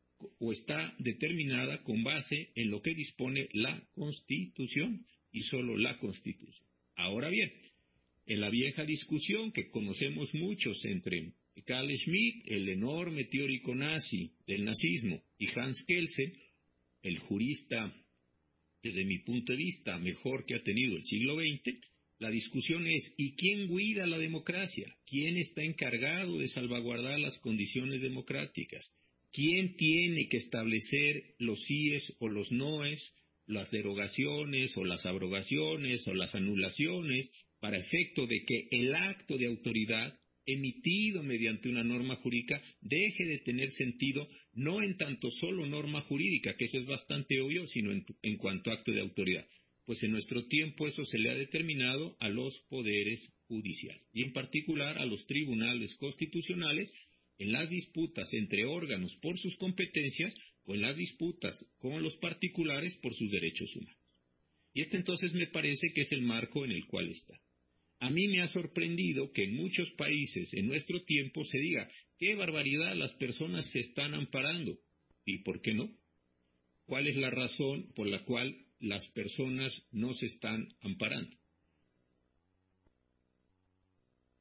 C: o está determinada con base en lo que dispone la Constitución y solo la Constitución. Ahora bien, en la vieja discusión que conocemos muchos entre Carl Schmitt, el enorme teórico nazi del nazismo, y Hans Kelsen, el jurista, desde mi punto de vista, mejor que ha tenido el siglo veinte, la discusión es: ¿y quién cuida la democracia? ¿Quién está encargado de salvaguardar las condiciones democráticas? ¿Quién tiene que establecer los síes o los noes, las derogaciones o las abrogaciones o las anulaciones, para efecto de que el acto de autoridad emitido mediante una norma jurídica deje de tener sentido, no en tanto solo norma jurídica, que eso es bastante obvio, sino en, en cuanto a acto de autoridad? Pues en nuestro tiempo eso se le ha determinado a los poderes judiciales, y en particular a los tribunales constitucionales, en las disputas entre órganos por sus competencias o en las disputas con los particulares por sus derechos humanos. Y este entonces me parece que es el marco en el cual está. A mí me ha sorprendido que en muchos países en nuestro tiempo se diga: ¡qué barbaridad! Las personas se están amparando. ¿Y por qué no? ¿Cuál es la razón por la cual las personas no se están amparando?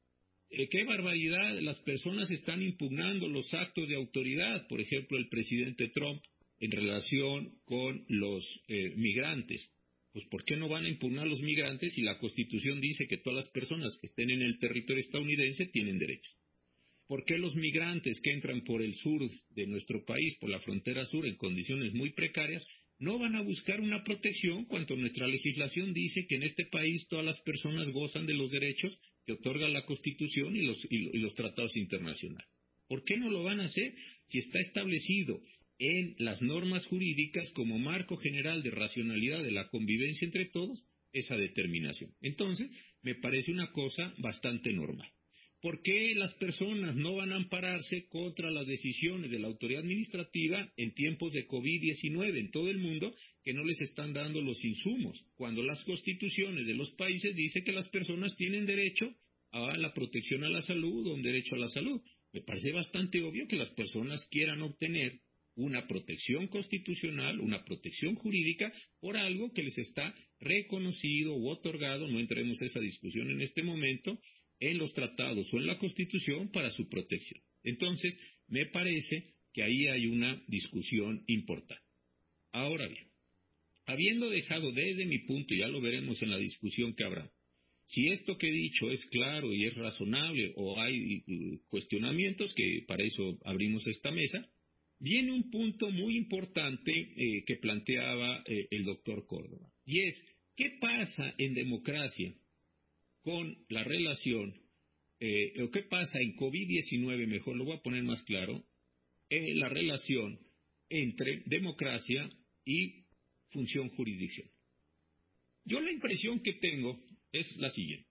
C: Eh, ¡Qué barbaridad! Las personas están impugnando los actos de autoridad, por ejemplo, el presidente Trump en relación con los eh, migrantes. Pues ¿por qué no van a impugnar los migrantes si la Constitución dice que todas las personas que estén en el territorio estadounidense tienen derechos? ¿Por qué los migrantes que entran por el sur de nuestro país, por la frontera sur, en condiciones muy precarias, no van a buscar una protección cuando nuestra legislación dice que en este país todas las personas gozan de los derechos que otorga la Constitución y los, y, y los tratados internacionales? ¿Por qué no lo van a hacer si está establecido en las normas jurídicas como marco general de racionalidad de la convivencia entre todos esa determinación? Entonces, me parece una cosa bastante normal. ¿Por qué las personas no van a ampararse contra las decisiones de la autoridad administrativa en tiempos de COVID diecinueve en todo el mundo que no les están dando los insumos, cuando las constituciones de los países dicen que las personas tienen derecho a la protección a la salud o un derecho a la salud? Me parece bastante obvio que las personas quieran obtener una protección constitucional, una protección jurídica por algo que les está reconocido u otorgado, no entremos en esa discusión en este momento, en los tratados o en la Constitución para su protección. Entonces, me parece que ahí hay una discusión importante. Ahora bien, habiendo dejado desde mi punto, ya lo veremos en la discusión que habrá, si esto que he dicho es claro y es razonable o hay cuestionamientos, que para eso abrimos esta mesa, viene un punto muy importante eh, que planteaba eh, el doctor Córdoba, y es, ¿qué pasa en democracia con la relación, eh, o qué pasa en COVID diecinueve, mejor lo voy a poner más claro, en la relación entre democracia y función jurisdiccional? Yo la impresión que tengo es la siguiente.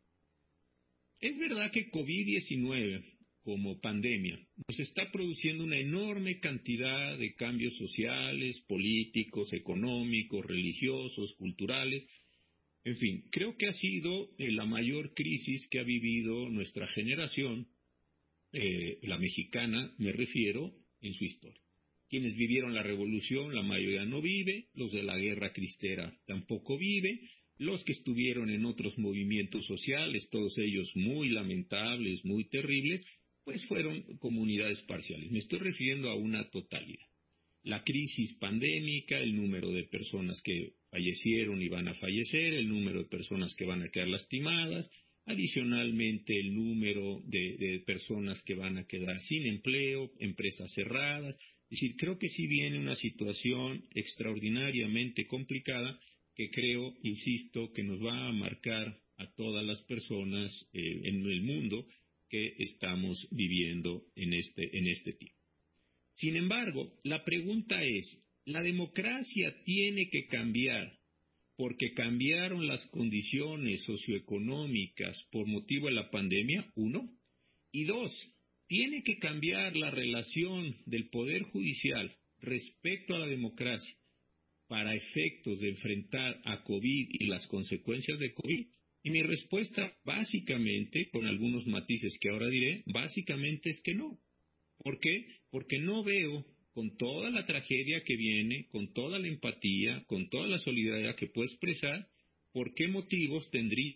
C: Es verdad que COVID diecinueve, como pandemia, nos está produciendo una enorme cantidad de cambios sociales, políticos, económicos, religiosos, culturales. En fin, creo que ha sido eh, la mayor crisis que ha vivido nuestra generación, eh, la mexicana, me refiero, en su historia. Quienes vivieron la revolución, la mayoría no vive, los de la guerra cristera tampoco vive, los que estuvieron en otros movimientos sociales, todos ellos muy lamentables, muy terribles, pues fueron comunidades parciales. Me estoy refiriendo a una totalidad. La crisis pandémica, el número de personas que fallecieron y van a fallecer, el número de personas que van a quedar lastimadas, adicionalmente el número de, de personas que van a quedar sin empleo, empresas cerradas. Es decir, creo que sí viene una situación extraordinariamente complicada que creo, insisto, que nos va a marcar a todas las personas eh, en el mundo que estamos viviendo en este, en este tiempo. Sin embargo, la pregunta es, ¿la democracia tiene que cambiar porque cambiaron las condiciones socioeconómicas por motivo de la pandemia? Uno. Y dos, ¿tiene que cambiar la relación del Poder Judicial respecto a la democracia para efectos de enfrentar a COVID y las consecuencias de COVID? Y mi respuesta, básicamente, con algunos matices que ahora diré, básicamente es que no. ¿Por qué? Porque no veo, con toda la tragedia que viene, con toda la empatía, con toda la solidaridad que puedo expresar, por qué motivos tendrían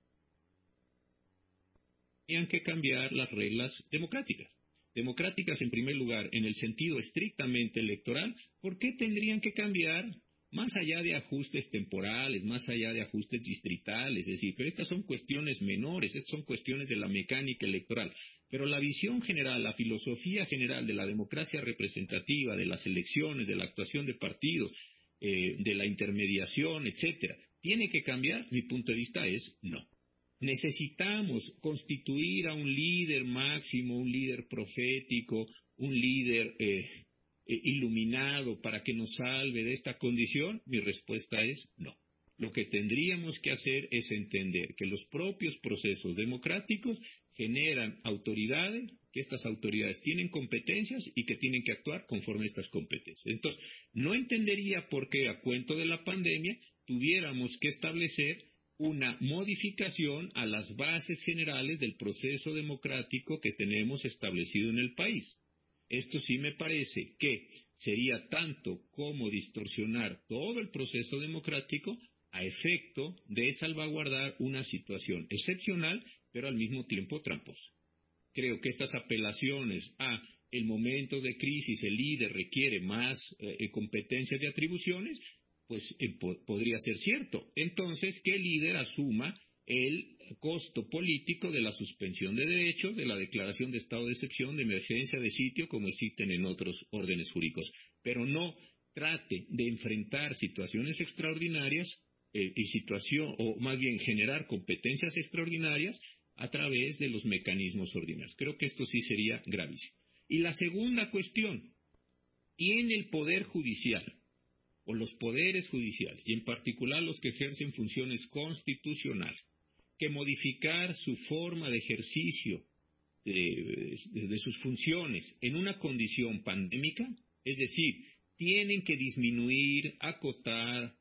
C: que cambiar las reglas democráticas. Democráticas, en primer lugar, en el sentido estrictamente electoral, ¿por qué tendrían que cambiar? Más allá de ajustes temporales, más allá de ajustes distritales, es decir, pero estas son cuestiones menores, estas son cuestiones de la mecánica electoral. Pero la visión general, la filosofía general de la democracia representativa, de las elecciones, de la actuación de partidos, eh, de la intermediación, etcétera, ¿tiene que cambiar? Mi punto de vista es no. Necesitamos constituir a un líder máximo, un líder profético, un líder eh, eh, iluminado para que nos salve de esta condición. Mi respuesta es no. Lo que tendríamos que hacer es entender que los propios procesos democráticos generan autoridades, que estas autoridades tienen competencias y que tienen que actuar conforme a estas competencias. Entonces, no entendería por qué a cuento de la pandemia tuviéramos que establecer una modificación a las bases generales del proceso democrático que tenemos establecido en el país. Esto sí me parece que sería tanto como distorsionar todo el proceso democrático a efecto de salvaguardar una situación excepcional, pero al mismo tiempo tramposa. Creo que estas apelaciones a el momento de crisis, el líder requiere más eh, competencias y atribuciones, pues eh, po- podría ser cierto. Entonces, que el líder asuma el costo político de la suspensión de derechos, de la declaración de estado de excepción, de emergencia, de sitio, como existen en otros órdenes jurídicos. Pero no trate de enfrentar situaciones extraordinarias eh, y situación, o más bien generar competencias extraordinarias a través de los mecanismos ordinarios. Creo que esto sí sería gravísimo. Y la segunda cuestión, ¿tiene el Poder Judicial o los poderes judiciales, y en particular los que ejercen funciones constitucionales, que modificar su forma de ejercicio de, de, de sus funciones en una condición pandémica? Es decir, tienen que disminuir, acotar,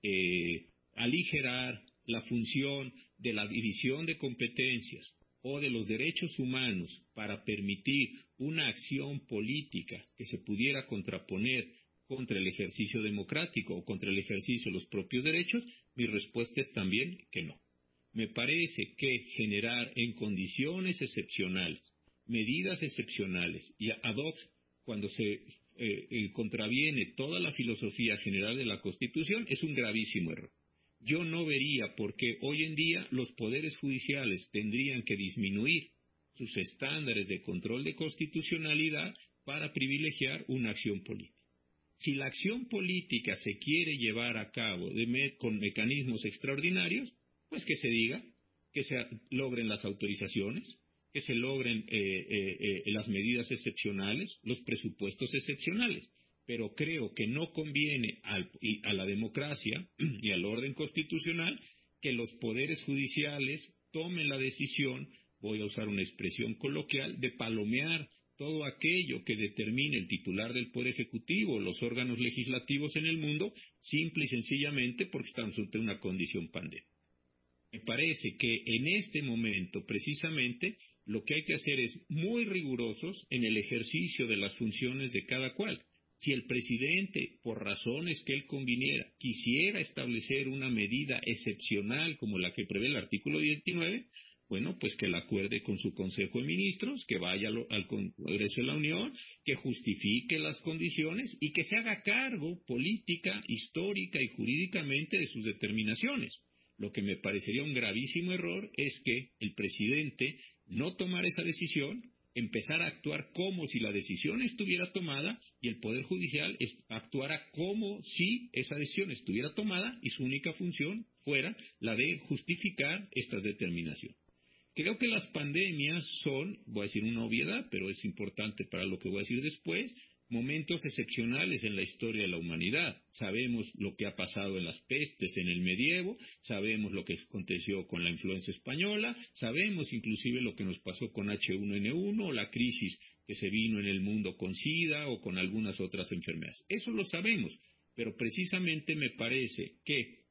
C: eh, aligerar la función de la división de competencias o de los derechos humanos para permitir una acción política que se pudiera contraponer contra el ejercicio democrático o contra el ejercicio de los propios derechos. Mi respuesta es también que no. Me parece que generar en condiciones excepcionales, medidas excepcionales y ad hoc, cuando se eh, eh, contraviene toda la filosofía general de la Constitución, es un gravísimo error. Yo no vería por qué hoy en día los poderes judiciales tendrían que disminuir sus estándares de control de constitucionalidad para privilegiar una acción política. Si la acción política se quiere llevar a cabo de me con mecanismos extraordinarios, pues que se diga, que se logren las autorizaciones, que se logren eh, eh, eh, las medidas excepcionales, los presupuestos excepcionales. Pero creo que no conviene al, y a la democracia y al orden constitucional que los poderes judiciales tomen la decisión, voy a usar una expresión coloquial, de palomear todo aquello que determine el titular del Poder Ejecutivo, los órganos legislativos en el mundo, simple y sencillamente porque están ante una condición pandémica. Me parece que en este momento, precisamente, lo que hay que hacer es muy rigurosos en el ejercicio de las funciones de cada cual. Si el presidente, por razones que él conviniera, quisiera establecer una medida excepcional como la que prevé el artículo diecinueve, bueno, pues que la acuerde con su Consejo de Ministros, que vaya al Congreso de la Unión, que justifique las condiciones y que se haga cargo política, histórica y jurídicamente de sus determinaciones. Lo que me parecería un gravísimo error es que el presidente no tomara esa decisión, empezar a actuar como si la decisión estuviera tomada y el Poder Judicial actuara como si esa decisión estuviera tomada y su única función fuera la de justificar estas determinaciones. Creo que las pandemias son, voy a decir una obviedad, pero es importante para lo que voy a decir después, momentos excepcionales en la historia de la humanidad. Sabemos lo que ha pasado en las pestes en el medievo, sabemos lo que aconteció con la influenza española, sabemos inclusive lo que nos pasó con H uno N uno, o la crisis que se vino en el mundo con SIDA o con algunas otras enfermedades. Eso lo sabemos, pero precisamente me parece que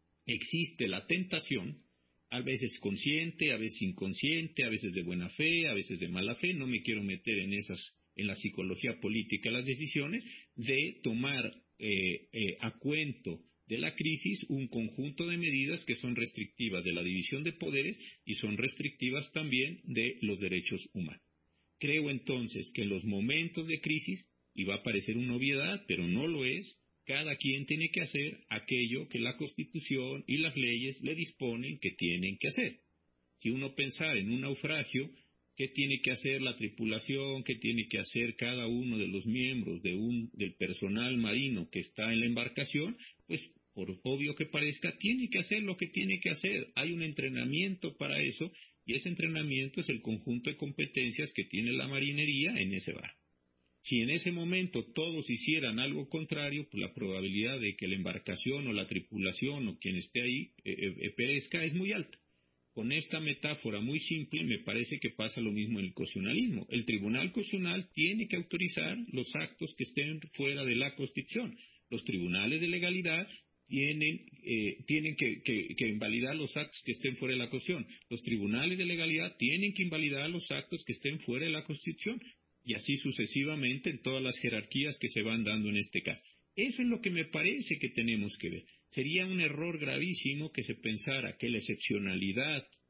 C: existe la tentación, a veces consciente, a veces inconsciente, a veces de buena fe, a veces de mala fe, no me quiero meter en esas en la psicología política las decisiones, de tomar eh, eh, a cuento de la crisis un conjunto de medidas que son restrictivas de la división de poderes y son restrictivas también de los derechos humanos. Creo entonces que en los momentos de crisis, y va a parecer una obviedad, pero no lo es, cada quien tiene que hacer aquello que la Constitución y las leyes le disponen que tienen que hacer. Si uno pensara en un naufragio, ¿qué tiene que hacer la tripulación? ¿Qué tiene que hacer cada uno de los miembros de un, del personal marino que está en la embarcación? Pues, por obvio que parezca, tiene que hacer lo que tiene que hacer. Hay un entrenamiento para eso, y ese entrenamiento es el conjunto de competencias que tiene la marinería en ese barco. Si en ese momento todos hicieran algo contrario, pues la probabilidad de que la embarcación o la tripulación o quien esté ahí eh, eh, perezca es muy alta. Con esta metáfora muy simple, me parece que pasa lo mismo en el constitucionalismo. El Tribunal Constitucional tiene que autorizar los actos que estén fuera de la Constitución. Los tribunales de legalidad tienen, eh, tienen que, que, que invalidar los actos que estén fuera de la Constitución. Los tribunales de legalidad tienen que invalidar los actos que estén fuera de la Constitución. Y así sucesivamente en todas las jerarquías que se van dando en este caso. Eso es lo que me parece que tenemos que ver. Sería un error gravísimo que se pensara que la excepcionalidad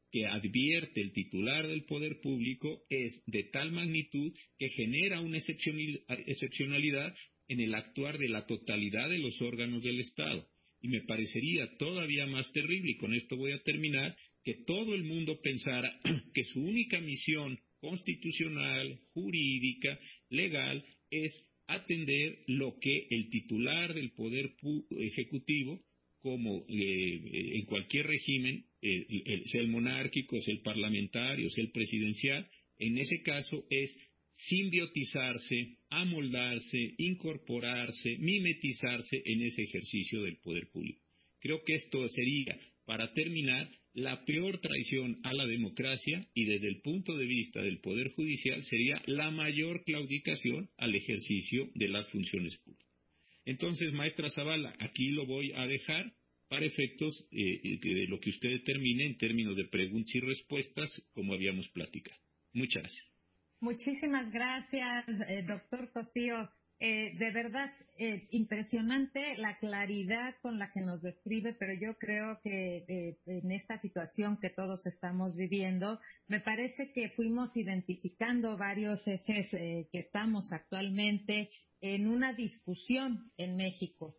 C: que advierte el titular del poder público es de tal magnitud que genera una excepcionalidad en el actuar de la totalidad de los órganos del Estado. Y me parecería todavía más terrible, y con esto voy a terminar, que todo el mundo pensara que su única misión constitucional, jurídica, legal, es atender lo que el titular del Poder Ejecutivo, como eh, en cualquier régimen, eh, el, sea el monárquico, sea el parlamentario, sea el presidencial, en ese caso es simbiotizarse, amoldarse, incorporarse, mimetizarse en ese ejercicio del poder público. Creo que esto sería, para terminar, la peor traición a la democracia y desde el punto de vista del Poder Judicial sería la mayor claudicación al ejercicio de las funciones públicas. Entonces, maestra Zavala, aquí lo voy a dejar para efectos eh, de lo que usted determine en términos de preguntas y respuestas, como habíamos platicado. Muchas gracias.
B: Muchísimas gracias, eh, doctor Cosío. Eh, de verdad, eh, impresionante la claridad con la que nos describe, pero yo creo que eh, en esta situación que todos estamos viviendo, me parece que fuimos identificando varios ejes eh, que estamos actualmente en una discusión en México.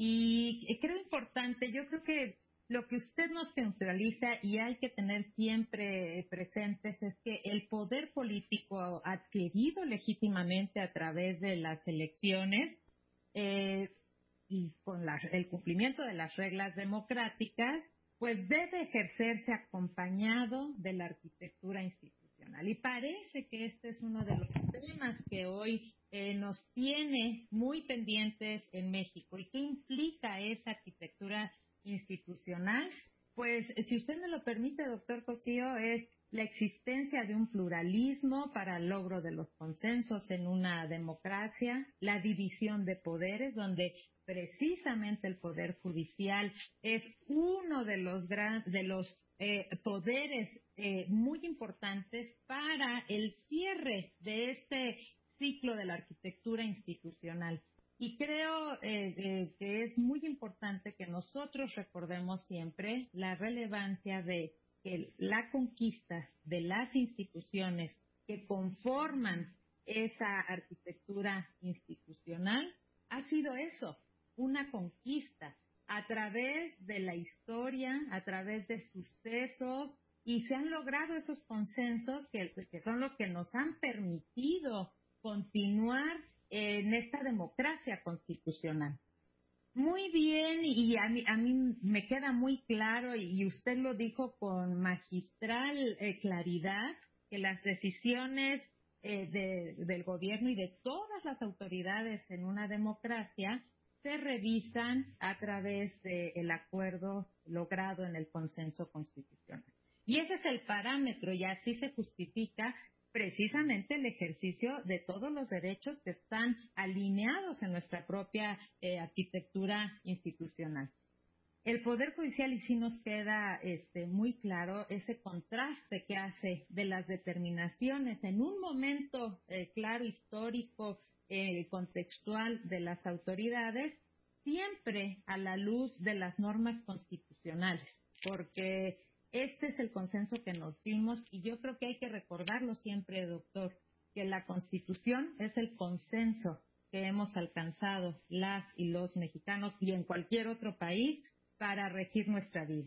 B: Y eh, creo importante, yo creo que lo que usted nos puntualiza y hay que tener siempre presentes es que el poder político adquirido legítimamente a través de las elecciones eh, y con la, el cumplimiento de las reglas democráticas, pues debe ejercerse acompañado de la arquitectura institucional. Y parece que este es uno de los temas que hoy eh, nos tiene muy pendientes en México. ¿Y qué implica esa arquitectura institucional? Pues, si usted me lo permite, doctor Cosío, es la existencia de un pluralismo para el logro de los consensos en una democracia, la división de poderes, donde precisamente el Poder Judicial es uno de los, gran, de los eh, poderes eh, muy importantes para el cierre de este ciclo de la arquitectura institucional. Y creo eh, eh, que es muy importante que nosotros recordemos siempre la relevancia de que la conquista de las instituciones que conforman esa arquitectura institucional ha sido eso, una conquista a través de la historia, a través de sucesos, y se han logrado esos consensos que, que son los que nos han permitido continuar en esta democracia constitucional. Muy bien, y a mí, a mí me queda muy claro, y usted lo dijo con magistral eh, claridad, que las decisiones eh, de, del gobierno y de todas las autoridades en una democracia se revisan a través del acuerdo logrado en el consenso constitucional. Y ese es el parámetro, y así se justifica precisamente el ejercicio de todos los derechos que están alineados en nuestra propia eh, arquitectura institucional. El Poder Judicial, y sí nos queda este, muy claro ese contraste que hace de las determinaciones en un momento eh, claro, histórico, eh, contextual de las autoridades, siempre a la luz de las normas constitucionales, porque este es el consenso que nos dimos, y yo creo que hay que recordarlo siempre, doctor, que la Constitución es el consenso que hemos alcanzado las y los mexicanos y en cualquier otro país para regir nuestra vida.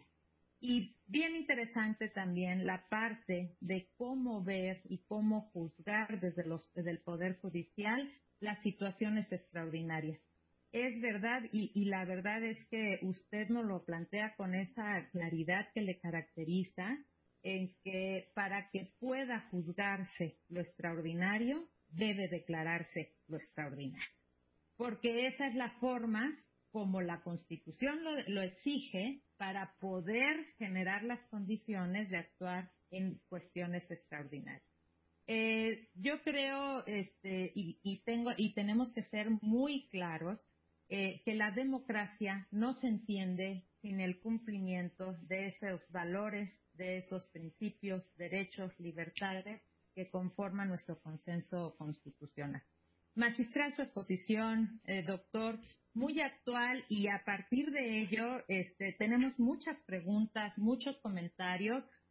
B: Y bien interesante también la parte de cómo ver y cómo juzgar desde, los, desde el Poder Judicial las situaciones extraordinarias. Es verdad, y, y la verdad es que usted nos lo plantea con esa claridad que le caracteriza, en que para que pueda juzgarse lo extraordinario, debe declararse lo extraordinario. Porque esa es la forma como la Constitución lo, lo exige para poder generar las condiciones de actuar en cuestiones extraordinarias. Eh, yo creo, este, y, y, tengo, y tenemos que ser muy claros, Eh, que la democracia no se entiende sin el cumplimiento de esos valores, de esos principios, derechos, libertades que conforman nuestro consenso constitucional. Magistral su exposición, eh, doctor, muy actual, y a partir de ello este, tenemos muchas preguntas, muchos comentarios.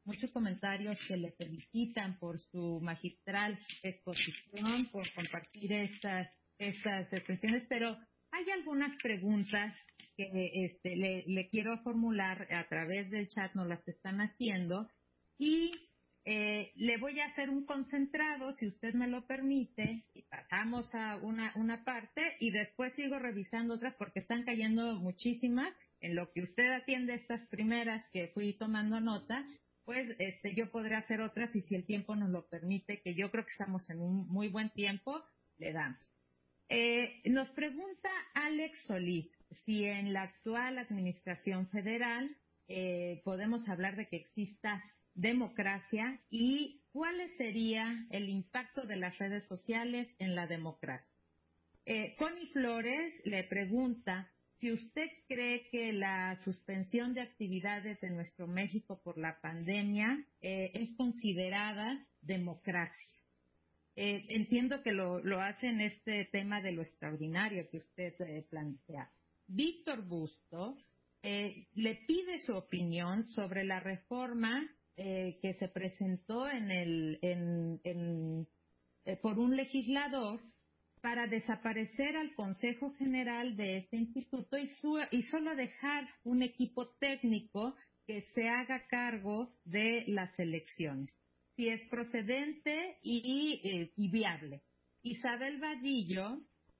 B: muchos comentarios que le felicitan por su magistral exposición, por compartir estas, estas expresiones, pero hay algunas preguntas que este, le, le quiero formular a través del chat, nos las están haciendo, y eh, le voy a hacer un concentrado, si usted me lo permite, y pasamos a una, una parte, y después sigo revisando otras porque están cayendo muchísimas. En lo que usted atiende estas primeras que fui tomando nota, pues este, yo podré hacer otras, y si el tiempo nos lo permite, que yo creo que estamos en un muy buen tiempo, le damos. Eh, nos pregunta Alex Solís si en la actual administración federal eh, podemos hablar de que exista democracia y cuál sería el impacto de las redes sociales en la democracia. Eh, Connie Flores le pregunta si usted cree que la suspensión de actividades de nuestro México por la pandemia eh, es considerada democracia. Eh, entiendo que lo, lo hace en este tema de lo extraordinario que usted eh, plantea. Víctor Busto eh, le pide su opinión sobre la reforma eh, que se presentó en el, en, en, eh, por un legislador para desaparecer al Consejo General de este instituto y, su, y solo dejar un equipo técnico que se haga cargo de las elecciones. Si es procedente y, y, y viable. Isabel Vadillo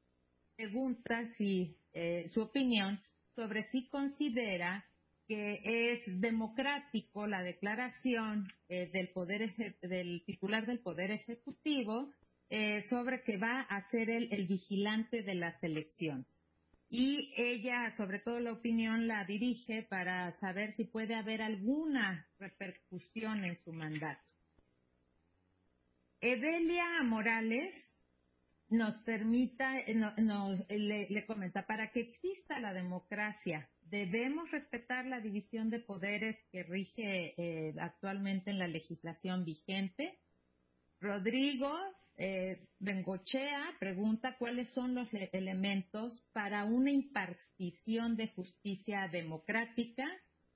B: pregunta si eh, su opinión sobre si considera que es democrático la declaración eh, del poder del titular del Poder Ejecutivo eh, sobre que va a ser el, el vigilante de las elecciones. Y ella, sobre todo la opinión, la dirige para saber si puede haber alguna repercusión en su mandato. Evelia Morales nos permita, no, no, le, le comenta, para que exista la democracia, ¿debemos respetar la división de poderes que rige eh, actualmente en la legislación vigente? Rodrigo eh, Bengochea pregunta cuáles son los elementos para una impartición de justicia democrática.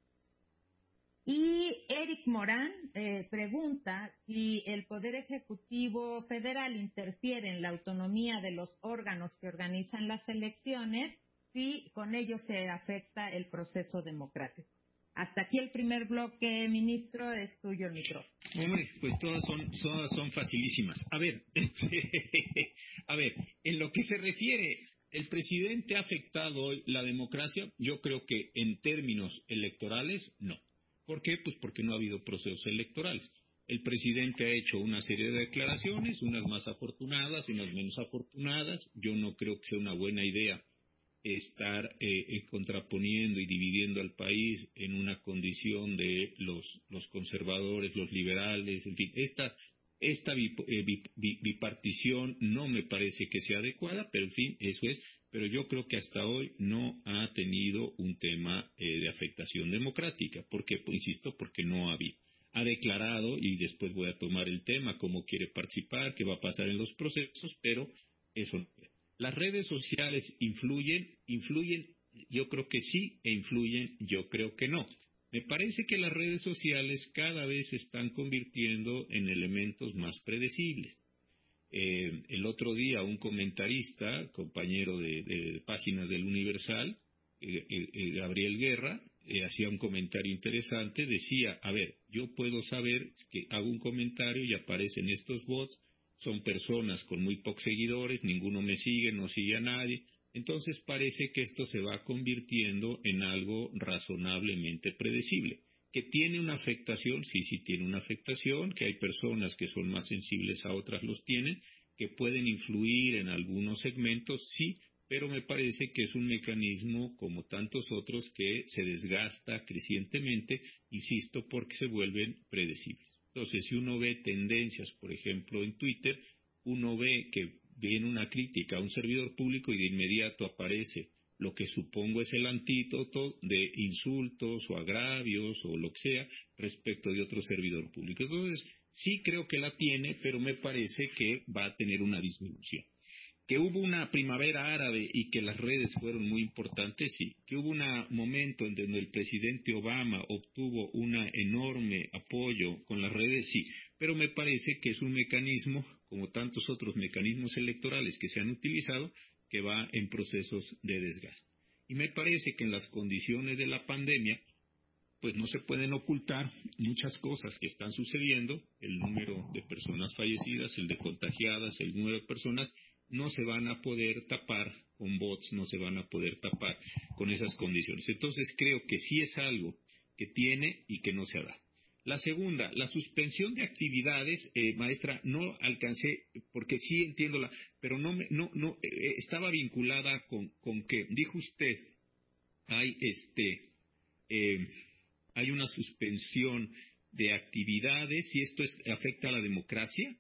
B: Y Eric Morán eh, pregunta si el Poder Ejecutivo Federal interfiere en la autonomía de los órganos que organizan las elecciones, si con ello se afecta el proceso democrático. Hasta aquí el primer bloque, ministro, es suyo el micrófono.
C: Hombre, pues todas son, todas son facilísimas. A ver, a ver, en lo que se refiere, ¿el presidente ha afectado hoy la democracia? Yo creo que en términos electorales, no. ¿Por qué? Pues porque no ha habido procesos electorales. El presidente ha hecho una serie de declaraciones, unas más afortunadas, unas menos afortunadas. Yo no creo que sea una buena idea estar eh, eh, contraponiendo y dividiendo al país en una condición de los, los conservadores, los liberales, en fin. Esta, esta bip, eh, bip, bip, bipartición no me parece que sea adecuada, pero en fin, eso es. Pero yo creo que hasta hoy no ha tenido un tema eh, de afectación democrática. ¿Por qué? Pues, insisto, porque no ha habido. Ha declarado, y después voy a tomar el tema, cómo quiere participar, qué va a pasar en los procesos, pero eso no. ¿Las redes sociales influyen? Influyen, yo creo que sí, e influyen, yo creo que no. Me parece que las redes sociales cada vez se están convirtiendo en elementos más predecibles. Eh, el otro día un comentarista, compañero de, de páginas del Universal, eh, eh, Gabriel Guerra, eh, hacía un comentario interesante, decía, a ver, yo puedo saber que hago un comentario y aparecen estos bots, son personas con muy pocos seguidores, ninguno me sigue, no sigue a nadie, entonces parece que esto se va convirtiendo en algo razonablemente predecible. ¿Que tiene una afectación? Sí, sí tiene una afectación, que hay personas que son más sensibles a otras los tienen, que pueden influir en algunos segmentos, sí, pero me parece que es un mecanismo como tantos otros que se desgasta crecientemente, insisto, porque se vuelven predecibles. Entonces, si uno ve tendencias, por ejemplo, en Twitter, uno ve que viene una crítica a un servidor público y de inmediato aparece lo que supongo es el antídoto de insultos o agravios o lo que sea respecto de otro servidor público. Entonces, sí creo que la tiene, pero me parece que va a tener una disminución. Que hubo una primavera árabe y que las redes fueron muy importantes, sí. Que hubo un momento en donde el presidente Obama obtuvo un enorme apoyo con las redes, sí. Pero me parece que es un mecanismo, como tantos otros mecanismos electorales que se han utilizado, que va en procesos de desgaste. Y me parece que en las condiciones de la pandemia, pues no se pueden ocultar muchas cosas que están sucediendo. El número de personas fallecidas, el de contagiadas, el número de personas no se van a poder tapar con bots, no se van a poder tapar con esas condiciones. Entonces creo que sí es algo que tiene y que no se hará. La segunda, la suspensión de actividades, eh, maestra, no alcancé, porque sí entiendo la, pero no, me, no, no eh, estaba vinculada con, con que, dijo usted, hay este, eh, hay una suspensión de actividades y esto es, afecta a la democracia.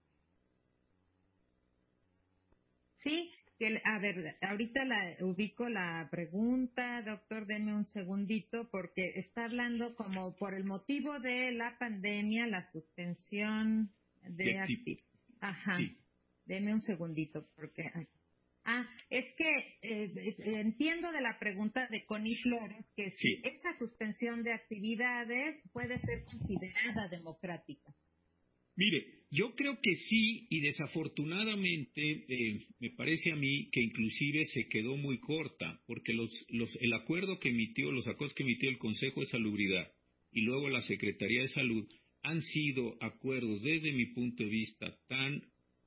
B: Sí, que, a ver, ahorita la, ubico la pregunta, doctor, deme un segundito, porque está hablando como por el motivo de la pandemia, la suspensión de actividad. Ajá, sí. Deme un segundito, porque... Ah, es que eh, entiendo de la pregunta de Connie Flores que si sí. Esa suspensión de actividades puede ser considerada democrática.
C: Mire, yo creo que sí, y desafortunadamente eh, me parece a mí que inclusive se quedó muy corta, porque los, los, el acuerdo que emitió, los acuerdos que emitió el Consejo de Salubridad y luego la Secretaría de Salud han sido acuerdos desde mi punto de vista tan,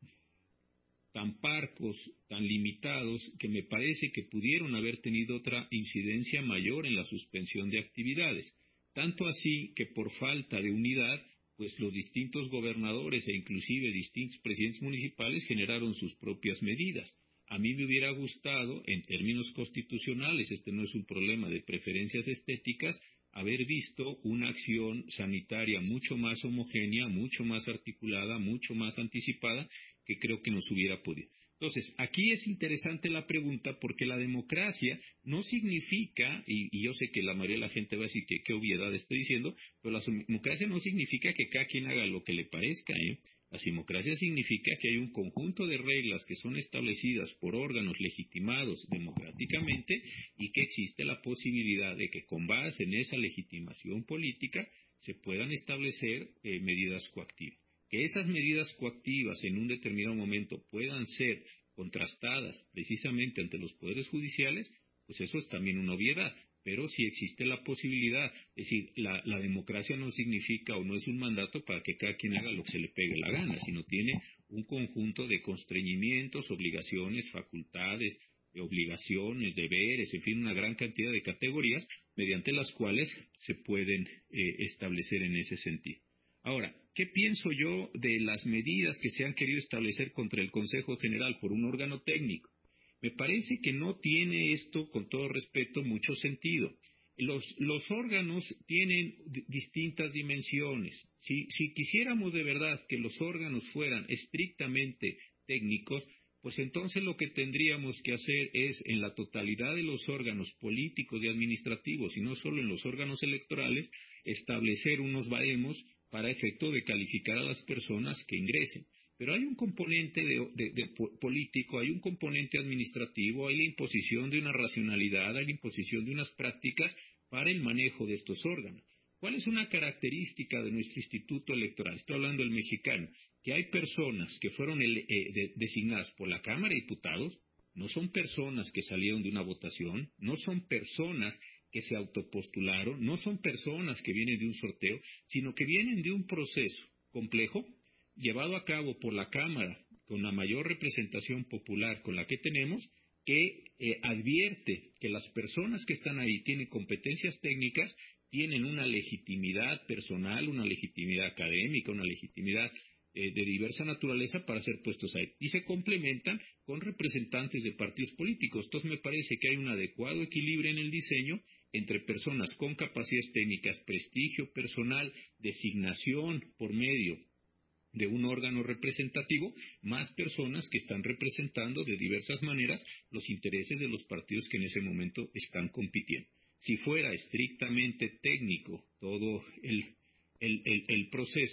C: tan parcos, tan limitados, que me parece que pudieron haber tenido otra incidencia mayor en la suspensión de actividades. Tanto así que por falta de unidad, pues los distintos gobernadores e inclusive distintos presidentes municipales generaron sus propias medidas. A mí me hubiera gustado, en términos constitucionales, este no es un problema de preferencias estéticas, haber visto una acción sanitaria mucho más homogénea, mucho más articulada, mucho más anticipada, que creo que nos hubiera podido. Entonces, aquí es interesante la pregunta porque la democracia no significa, y, y yo sé que la mayoría de la gente va a decir que qué obviedad estoy diciendo, pero la democracia no significa que cada quien haga lo que le parezca, ¿eh? La democracia significa que hay un conjunto de reglas que son establecidas por órganos legitimados democráticamente y que existe la posibilidad de que con base en esa legitimación política se puedan establecer eh, medidas coactivas. Que esas medidas coactivas en un determinado momento puedan ser contrastadas precisamente ante los poderes judiciales, pues eso es también una obviedad. Pero si existe la posibilidad, es decir, la, la democracia no significa o no es un mandato para que cada quien haga lo que se le pegue la gana, sino tiene un conjunto de constreñimientos, obligaciones, facultades, obligaciones, deberes, en fin, una gran cantidad de categorías mediante las cuales se pueden eh, establecer en ese sentido. Ahora, ¿qué pienso yo de las medidas que se han querido establecer contra el Consejo General por un órgano técnico? Me parece que no tiene esto, con todo respeto, mucho sentido. Los, los órganos tienen d- distintas dimensiones. Si, si quisiéramos de verdad que los órganos fueran estrictamente técnicos, pues entonces lo que tendríamos que hacer es, en la totalidad de los órganos políticos y administrativos, y no solo en los órganos electorales, establecer unos baremos para efecto de calificar a las personas que ingresen. Pero hay un componente de, de, de político, hay un componente administrativo, hay la imposición de una racionalidad, hay la imposición de unas prácticas para el manejo de estos órganos. ¿Cuál es una característica de nuestro instituto electoral? Estoy hablando del mexicano, que hay personas que fueron el, eh, de, designadas por la Cámara de Diputados, no son personas que salieron de una votación, no son personas que se autopostularon, no son personas que vienen de un sorteo, sino que vienen de un proceso complejo, llevado a cabo por la Cámara, con la mayor representación popular con la que tenemos, que eh, advierte que las personas que están ahí tienen competencias técnicas, tienen una legitimidad personal, una legitimidad académica, una legitimidad eh, de diversa naturaleza para ser puestos ahí. Y se complementan con representantes de partidos políticos. Entonces me parece que hay un adecuado equilibrio en el diseño entre personas con capacidades técnicas, prestigio personal, designación por medio de un órgano representativo, más personas que están representando de diversas maneras los intereses de los partidos que en ese momento están compitiendo. Si fuera estrictamente técnico todo el, el, el, el proceso, pues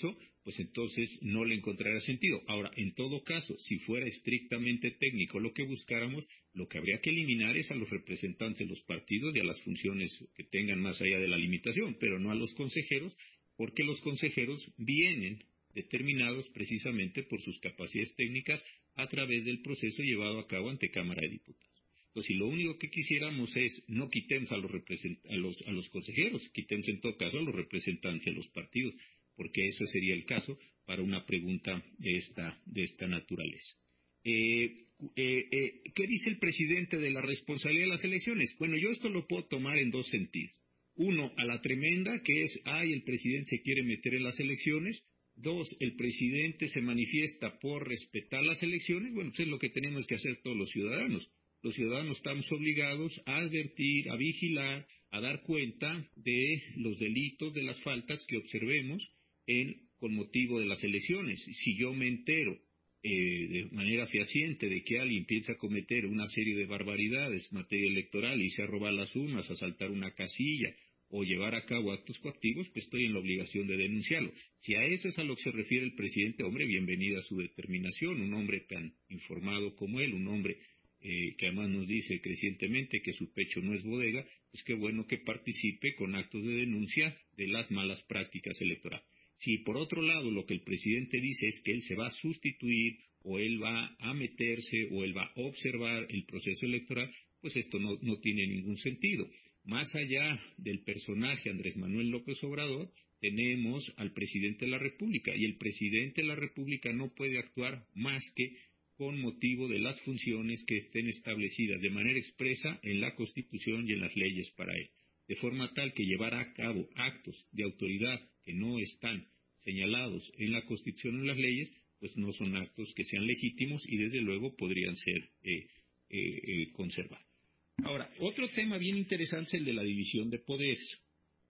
C: pues entonces no le encontrará sentido. Ahora, en todo caso, si fuera estrictamente técnico lo que buscáramos, lo que habría que eliminar es a los representantes de los partidos y a las funciones que tengan más allá de la limitación, pero no a los consejeros, porque los consejeros vienen determinados precisamente por sus capacidades técnicas a través del proceso llevado a cabo ante Cámara de Diputados. Entonces, si lo único que quisiéramos es no quitemos a los, a los, a los consejeros, quitemos en todo caso a los representantes de los partidos, porque eso sería el caso para una pregunta de esta, de esta naturaleza. Eh, eh, eh, ¿Qué dice el presidente de la responsabilidad de las elecciones? Bueno, yo esto lo puedo tomar en dos sentidos. Uno, a la tremenda, que es, ay, el presidente se quiere meter en las elecciones. Dos, el presidente se manifiesta por respetar las elecciones. Bueno, pues es lo que tenemos que hacer todos los ciudadanos. Los ciudadanos estamos obligados a advertir, a vigilar, a dar cuenta de los delitos, de las faltas que observemos en, con motivo de las elecciones. Si yo me entero eh, de manera fehaciente de que alguien piensa cometer una serie de barbaridades en materia electoral y se a robar las urnas, asaltar una casilla o llevar a cabo actos coactivos, pues estoy en la obligación de denunciarlo. Si a eso es a lo que se refiere el presidente, hombre, bienvenida a su determinación, un hombre tan informado como él, un hombre eh, que además nos dice crecientemente que su pecho no es bodega, pues qué bueno que participe con actos de denuncia de las malas prácticas electorales. Si por otro lado lo que el presidente dice es que él se va a sustituir o él va a meterse o él va a observar el proceso electoral, pues esto no, no tiene ningún sentido. Más allá del personaje Andrés Manuel López Obrador, tenemos al presidente de la República, y el presidente de la República no puede actuar más que con motivo de las funciones que estén establecidas de manera expresa en la Constitución y en las leyes para él, de forma tal que llevar a cabo actos de autoridad que no están señalados en la Constitución o en las leyes, pues no son actos que sean legítimos y desde luego podrían ser eh, eh, eh, conservados. Ahora, otro tema bien interesante es el de la división de poderes.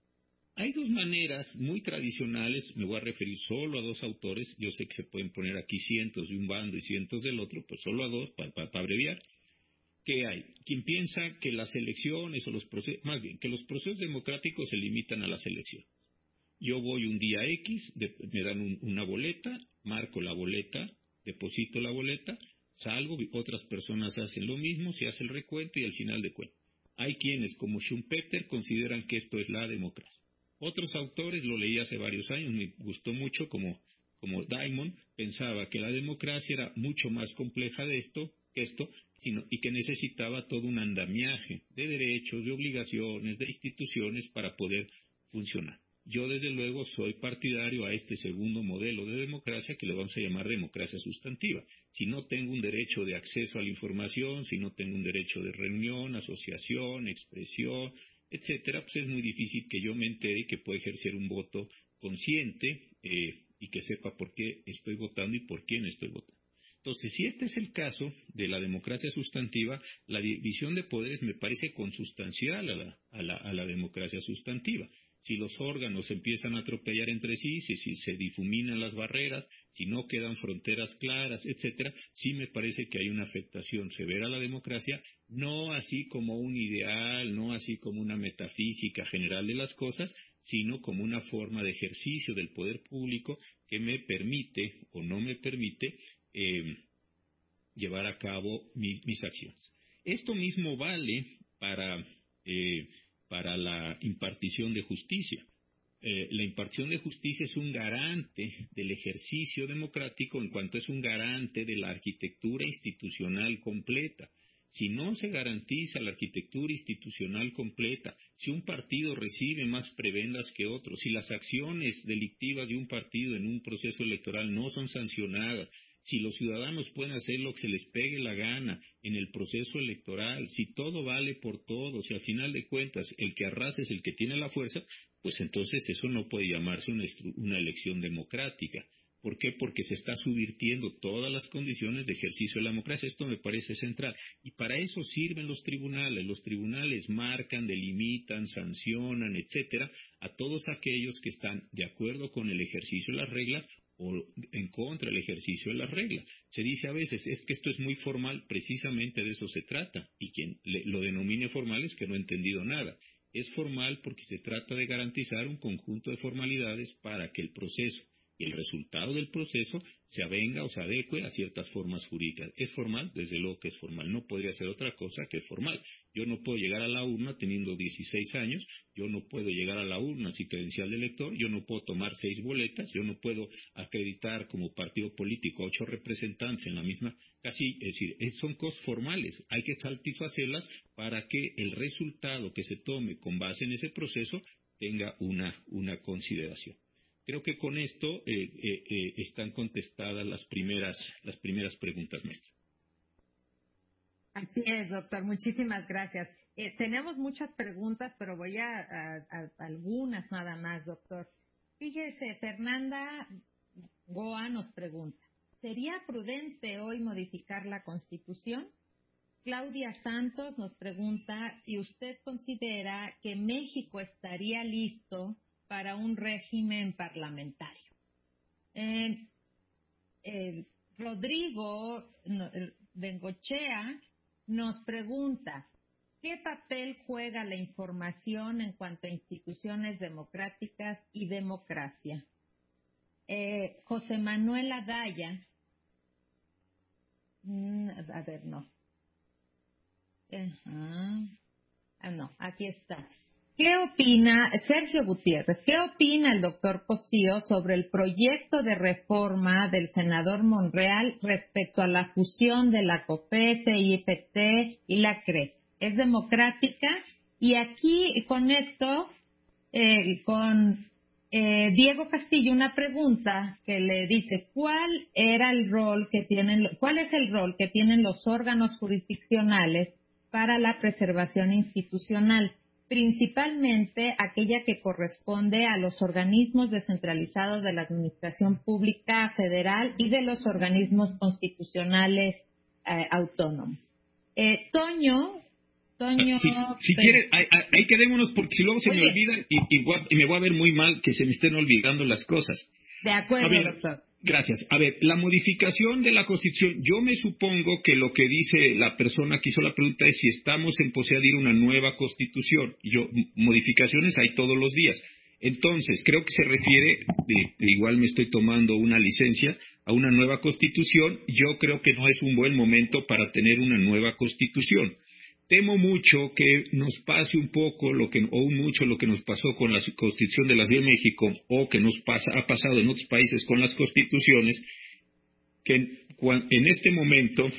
C: Hay dos maneras muy tradicionales, me voy a referir solo a dos autores, yo sé que se pueden poner aquí cientos de un bando y cientos del otro, pues solo a dos para pa, pa abreviar. ¿Qué hay? Quien piensa que las elecciones o los procesos, más bien, que los procesos democráticos se limitan a las elecciones. Yo voy un día X, de, me dan un, una boleta, marco la boleta, deposito la boleta, salgo, otras personas hacen lo mismo, se hace el recuento y al final de cuentas. Hay quienes, como Schumpeter, consideran que esto es la democracia. Otros autores, lo leí hace varios años, me gustó mucho, como, como Diamond, pensaba que la democracia era mucho más compleja de esto, que esto, sino, y que necesitaba todo un andamiaje de derechos, de obligaciones, de instituciones para poder funcionar. Yo, desde luego, soy partidario a este segundo modelo de democracia que le vamos a llamar democracia sustantiva. Si no tengo un derecho de acceso a la información, si no tengo un derecho de reunión, asociación, expresión, etcétera, pues es muy difícil que yo me entere que puedo ejercer un voto consciente eh, y que sepa por qué estoy votando y por quién estoy votando. Entonces, si este es el caso de la democracia sustantiva, la división de poderes me parece consustancial a la, a la, a la democracia sustantiva. Si los órganos empiezan a atropellar entre sí, si, si se difuminan las barreras, si no quedan fronteras claras, etcétera, sí me parece que hay una afectación severa a la democracia, no así como un ideal, no así como una metafísica general de las cosas, sino como una forma de ejercicio del poder público que me permite o no me permite eh, llevar a cabo mis, mis acciones. Esto mismo vale para... Eh, para la impartición de justicia. Eh, la impartición de justicia es un garante del ejercicio democrático en cuanto es un garante de la arquitectura institucional completa. Si no se garantiza la arquitectura institucional completa, si un partido recibe más prebendas que otro, si las acciones delictivas de un partido en un proceso electoral no son sancionadas, si los ciudadanos pueden hacer lo que se les pegue la gana en el proceso electoral, si todo vale por todo, si al final de cuentas el que arrasa es el que tiene la fuerza, pues entonces eso no puede llamarse una, una elección democrática. ¿Por qué? Porque se está subvirtiendo todas las condiciones de ejercicio de la democracia. Esto me parece central. Y para eso sirven los tribunales. Los tribunales marcan, delimitan, sancionan, etcétera, a todos aquellos que están de acuerdo con el ejercicio de las reglas o en contra del ejercicio de las reglas. Se dice a veces, es que esto es muy formal, precisamente de eso se trata, y quien le, lo denomine formal es que no ha entendido nada. Es formal porque se trata de garantizar un conjunto de formalidades para que el proceso y el resultado del proceso se avenga o se adecue a ciertas formas jurídicas. ¿Es formal? Desde luego que es formal. No podría ser otra cosa que formal. Yo no puedo llegar a la urna teniendo dieciséis años, yo no puedo llegar a la urna sin credencial de elector, yo no puedo tomar seis boletas, yo no puedo acreditar como partido político ocho representantes en la misma, casi, es decir, son cosas formales, hay que satisfacerlas para que el resultado que se tome con base en ese proceso tenga una, una consideración. Creo que con esto eh, eh, eh, están contestadas las primeras, las primeras preguntas, maestra.
B: Así es, doctor. Muchísimas gracias. Eh, tenemos muchas preguntas, pero voy a, a, a algunas nada más, doctor. Fíjese, Fernanda Goa nos pregunta, ¿sería prudente hoy modificar la Constitución? Claudia Santos nos pregunta si usted considera que México estaría listo para un régimen parlamentario. Eh, eh, Rodrigo Bengochea nos pregunta, ¿qué papel juega la información en cuanto a instituciones democráticas y democracia? Eh, José Manuel Adaya, mm, a ver, no. Uh-huh. Ah, no, aquí está. ¿Qué opina, Sergio Gutiérrez, qué opina el doctor Cosío sobre el proyecto de reforma del senador Monreal respecto a la fusión de la COFESE, I P T y la C R E? ¿Es democrática? Y aquí conecto eh, con eh, Diego Castillo una pregunta que le dice, ¿cuál era el rol que tienen, cuál es el rol que tienen los órganos jurisdiccionales para la preservación institucional, principalmente aquella que corresponde a los organismos descentralizados de la Administración Pública Federal y de los organismos constitucionales eh, autónomos? Eh, Toño, Toño...
C: Si, si quiere, ahí, ahí quedémonos, porque si luego se
B: Oye.
C: me olvida y, y, y me voy a ver muy mal que se me estén olvidando las cosas.
B: De acuerdo,
C: ver,
B: doctor.
C: Gracias. A ver, la modificación de la Constitución, yo me supongo que lo que dice la persona que hizo la pregunta es si estamos en posibilidad de ir a una nueva Constitución. Y yo, modificaciones hay todos los días. Entonces, creo que se refiere, de, de igual me estoy tomando una licencia, a una nueva Constitución. Yo creo que no es un buen momento para tener una nueva Constitución. Temo mucho que nos pase un poco lo que, o mucho lo que nos pasó con la Constitución de la Ciudad de México, o que nos pasa, ha pasado en otros países con las constituciones, que en, en este momento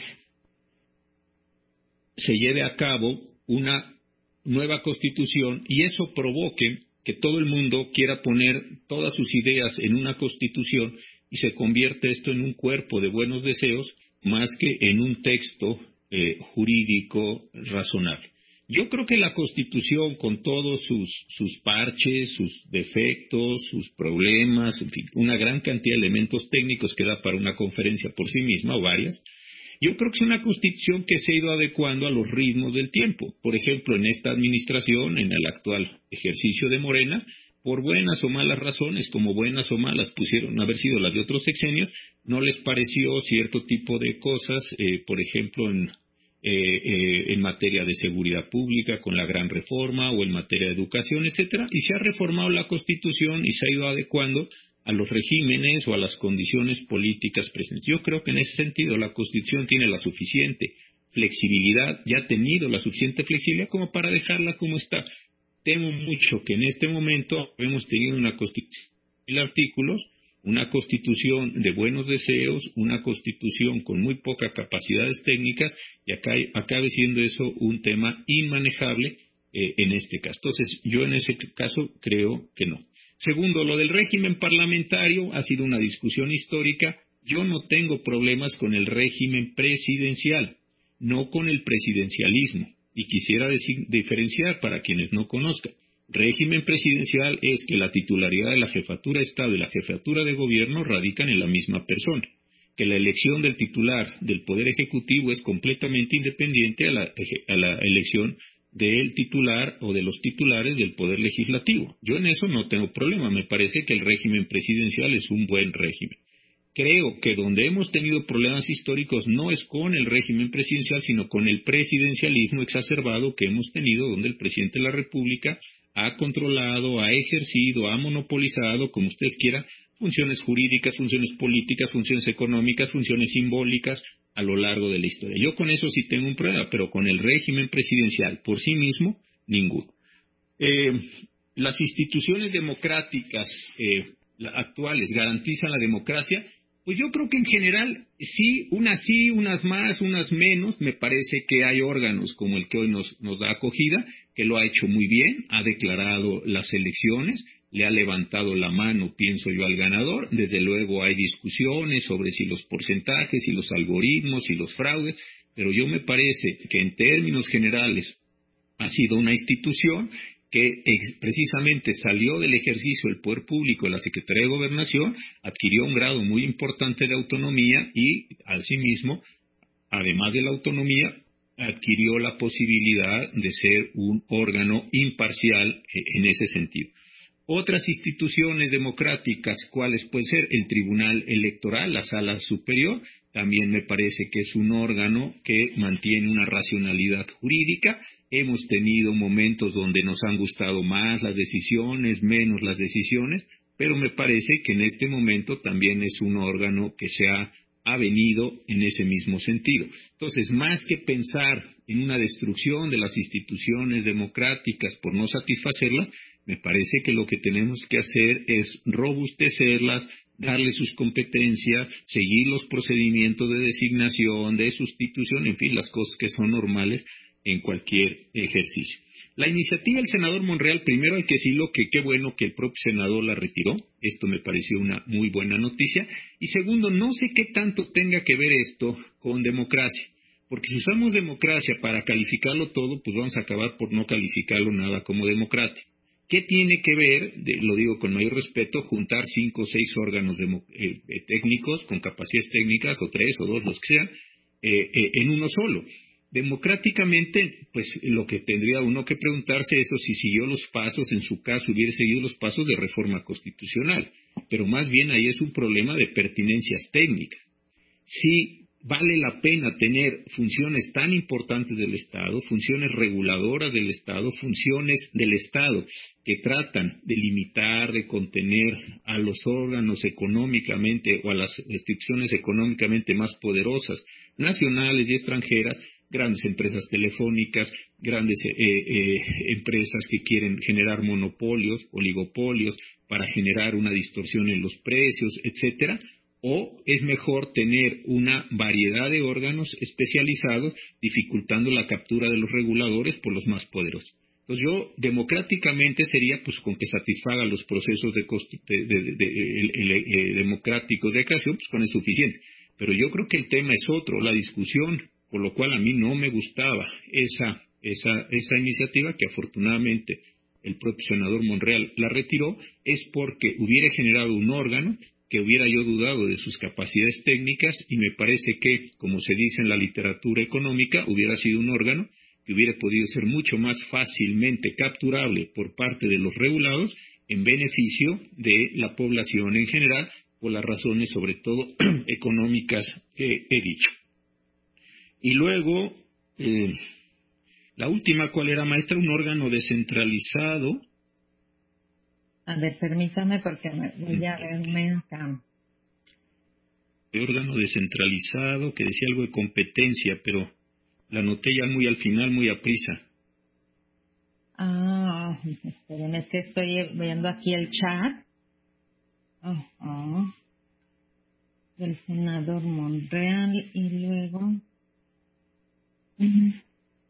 C: se lleve a cabo una nueva Constitución y eso provoque que todo el mundo quiera poner todas sus ideas en una Constitución y se convierte esto en un cuerpo de buenos deseos más que en un texto Eh, jurídico razonable. Yo creo que la Constitución, con todos sus, sus parches, sus defectos, sus problemas, en fin, una gran cantidad de elementos técnicos que da para una conferencia por sí misma o varias, yo creo que es una Constitución que se ha ido adecuando a los ritmos del tiempo. Por ejemplo, en esta administración, en el actual ejercicio de Morena, por buenas o malas razones, como buenas o malas pusieron haber sido las de otros sexenios, no les pareció cierto tipo de cosas, eh, por ejemplo, en, eh, eh, en materia de seguridad pública, con la gran reforma, o en materia de educación, etcétera, y se ha reformado la Constitución y se ha ido adecuando a los regímenes o a las condiciones políticas presentes. Yo creo que en ese sentido la Constitución tiene la suficiente flexibilidad, ya ha tenido la suficiente flexibilidad como para dejarla como está. Temo mucho que en este momento hemos tenido una constitución de mil artículos, una constitución de buenos deseos, una constitución con muy pocas capacidades técnicas y acá, acabe siendo eso un tema inmanejable eh, en este caso. Entonces, yo en ese caso creo que no. Segundo, lo del régimen parlamentario ha sido una discusión histórica. Yo no tengo problemas con el régimen presidencial, no con el presidencialismo. Y quisiera decir, diferenciar para quienes no conozcan. Régimen presidencial es que la titularidad de la jefatura de Estado y la jefatura de gobierno radican en la misma persona, que la elección del titular del Poder Ejecutivo es completamente independiente a la, a la elección del titular o de los titulares del Poder Legislativo. Yo en eso no tengo problema, me parece que el régimen presidencial es un buen régimen. Creo que donde hemos tenido problemas históricos no es con el régimen presidencial, sino con el presidencialismo exacerbado que hemos tenido, donde el presidente de la República ha controlado, ha ejercido, ha monopolizado, como ustedes quieran, funciones jurídicas, funciones políticas, funciones económicas, funciones simbólicas a lo largo de la historia. Yo con eso sí tengo un problema, pero con el régimen presidencial por sí mismo, ninguno. Eh, las instituciones democráticas eh, actuales garantizan la democracia. Pues yo creo que en general sí, unas sí, unas más, unas menos. Me parece que hay órganos como el que hoy nos, nos da acogida, que lo ha hecho muy bien, ha declarado las elecciones, le ha levantado la mano, pienso yo, al ganador. Desde luego hay discusiones sobre si los porcentajes, si los algoritmos, si los fraudes, pero yo me parece que en términos generales ha sido una institución que precisamente salió del ejercicio del poder público de la Secretaría de Gobernación, adquirió un grado muy importante de autonomía y, asimismo, además de la autonomía, adquirió la posibilidad de ser un órgano imparcial en ese sentido. Otras instituciones democráticas, ¿cuáles puede ser? El Tribunal Electoral, la Sala Superior, también me parece que es un órgano que mantiene una racionalidad jurídica. Hemos tenido momentos donde nos han gustado más las decisiones, menos las decisiones, pero me parece que en este momento también es un órgano que se ha, ha venido en ese mismo sentido. Entonces, más que pensar en una destrucción de las instituciones democráticas por no satisfacerlas, me parece que lo que tenemos que hacer es robustecerlas, darle sus competencias, seguir los procedimientos de designación, de sustitución, en fin, las cosas que son normales en cualquier ejercicio. La iniciativa del senador Monreal, primero hay que decirlo que qué bueno que el propio senador la retiró, esto me pareció una muy buena noticia, y segundo, no sé qué tanto tenga que ver esto con democracia, porque si usamos democracia para calificarlo todo, pues vamos a acabar por no calificarlo nada como democrático. ¿Qué tiene que ver, de, lo digo con mayor respeto, juntar cinco o seis órganos demo, eh, técnicos con capacidades técnicas, o tres o dos, los que sean, eh, eh, en uno solo? Democráticamente, pues lo que tendría uno que preguntarse es si siguió los pasos, en su caso hubiera seguido los pasos de reforma constitucional, pero más bien ahí es un problema de pertinencias técnicas. Si vale la pena tener funciones tan importantes del Estado, funciones reguladoras del Estado, funciones del Estado que tratan de limitar, de contener a los órganos económicamente o a las instituciones económicamente más poderosas, nacionales y extranjeras, grandes empresas telefónicas, grandes eh, eh, empresas que quieren generar monopolios, oligopolios, para generar una distorsión en los precios, etcétera. O es mejor tener una variedad de órganos especializados, dificultando la captura de los reguladores por los más poderosos. Entonces yo, democráticamente, sería pues con que satisfaga los procesos de, de, de, de, de, de eh, democráticos de creación, pues con es suficiente. Pero yo creo que el tema es otro, la discusión, por lo cual a mí no me gustaba esa, esa, esa iniciativa, que afortunadamente el propio senador Monreal la retiró, es porque hubiera generado un órgano que hubiera yo dudado de sus capacidades técnicas, y me parece que, como se dice en la literatura económica, hubiera sido un órgano que hubiera podido ser mucho más fácilmente capturable por parte de los regulados en beneficio de la población en general, por las razones sobre todo económicas que he dicho. Y luego, eh, la última, ¿cuál era, maestra? Un órgano descentralizado.
B: A ver, permítame porque me voy a verme acá.
C: De órgano descentralizado, que decía algo de competencia, pero la anoté ya muy al final, muy a prisa.
B: Ah, esperen, es que estoy viendo aquí el chat. Oh, oh. Del senador Monreal y luego... Uh-huh.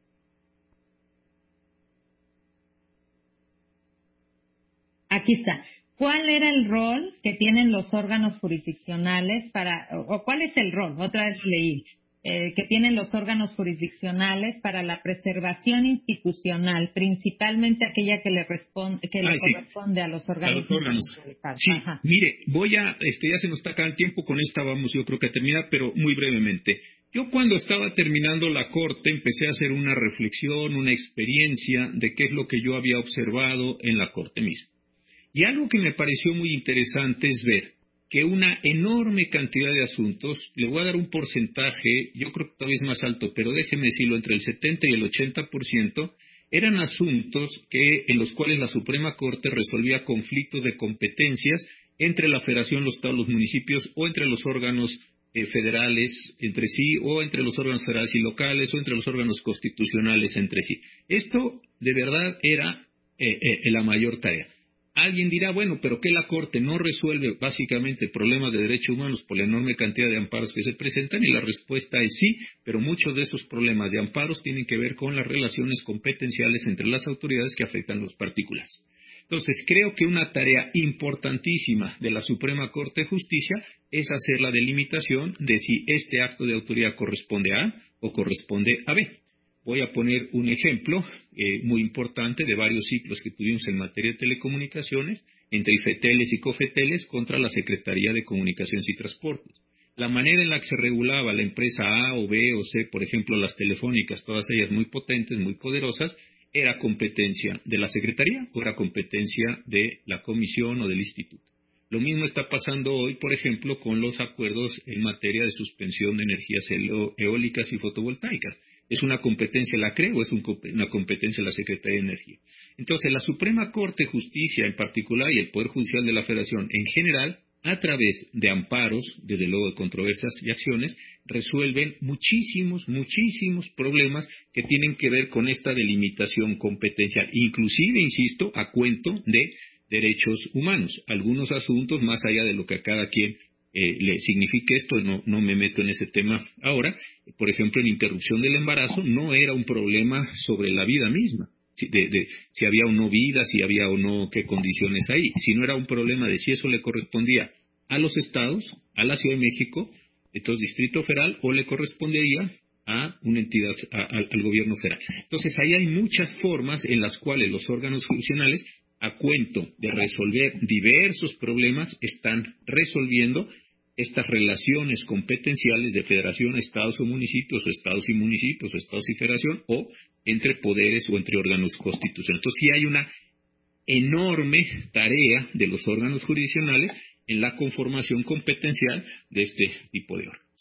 B: Aquí está. ¿Cuál era el rol que tienen los órganos jurisdiccionales para, o cuál es el rol, otra vez leí, eh, que tienen los órganos jurisdiccionales para la preservación institucional, principalmente aquella que le, responde, que le
C: sí.
B: corresponde a los órganos.
C: A los órganos. Sí, Ajá. Mire, voy a, este, ya se nos está acabando el tiempo, con esta vamos yo creo que a terminar, pero muy brevemente. Yo cuando estaba terminando la corte empecé a hacer una reflexión, una experiencia de qué es lo que yo había observado en la corte misma. Y algo que me pareció muy interesante es ver que una enorme cantidad de asuntos, le voy a dar un porcentaje, yo creo que todavía es más alto, pero déjeme decirlo, entre el setenta y el ochenta por ciento, eran asuntos que, en los cuales la Suprema Corte resolvía conflictos de competencias entre la federación, los estados, los municipios, o entre los órganos eh, federales entre sí, o entre los órganos federales y locales, o entre los órganos constitucionales entre sí. Esto, de verdad, era eh, eh, la mayor tarea. Alguien dirá, bueno, pero ¿qué la Corte no resuelve básicamente problemas de derechos humanos por la enorme cantidad de amparos que se presentan? Y la respuesta es sí, pero muchos de esos problemas de amparos tienen que ver con las relaciones competenciales entre las autoridades que afectan a los particulares. Entonces, creo que una tarea importantísima de la Suprema Corte de Justicia es hacer la delimitación de si este acto de autoridad corresponde a A o corresponde a B. Voy a poner un ejemplo eh, muy importante de varios ciclos que tuvimos en materia de telecomunicaciones, entre IFETELES y COFETELES contra la Secretaría de Comunicaciones y Transportes. La manera en la que se regulaba la empresa A o B o C, por ejemplo, las telefónicas, todas ellas muy potentes, muy poderosas, era competencia de la Secretaría o era competencia de la Comisión o del Instituto. Lo mismo está pasando hoy, por ejemplo, con los acuerdos en materia de suspensión de energías eólicas y fotovoltaicas. ¿Es una competencia de la C R E o es un, una competencia de la Secretaría de Energía? Entonces, la Suprema Corte de Justicia en particular y el Poder Judicial de la Federación en general, a través de amparos, desde luego de controversias y acciones, resuelven muchísimos, muchísimos problemas que tienen que ver con esta delimitación competencial, inclusive, insisto, a cuento de derechos humanos. Algunos asuntos, más allá de lo que a cada quien eh, le signifique esto, no, no me meto en ese tema ahora. Por ejemplo, en interrupción del embarazo no era un problema sobre la vida misma, de, de si había o no vida, si había o no qué condiciones hay, sino era un problema de si eso le correspondía a los estados, a la Ciudad de México, entonces Distrito Federal, o le correspondería a una entidad, a, a, al gobierno federal. Entonces, ahí hay muchas formas en las cuales los órganos jurisdiccionales, a cuento de resolver diversos problemas, están resolviendo estas relaciones competenciales de federación, estados o municipios, o estados y municipios, o estados y federación, o entre poderes o entre órganos constitucionales. Entonces, sí hay una enorme tarea de los órganos jurisdiccionales en la conformación competencial de este tipo de órganos.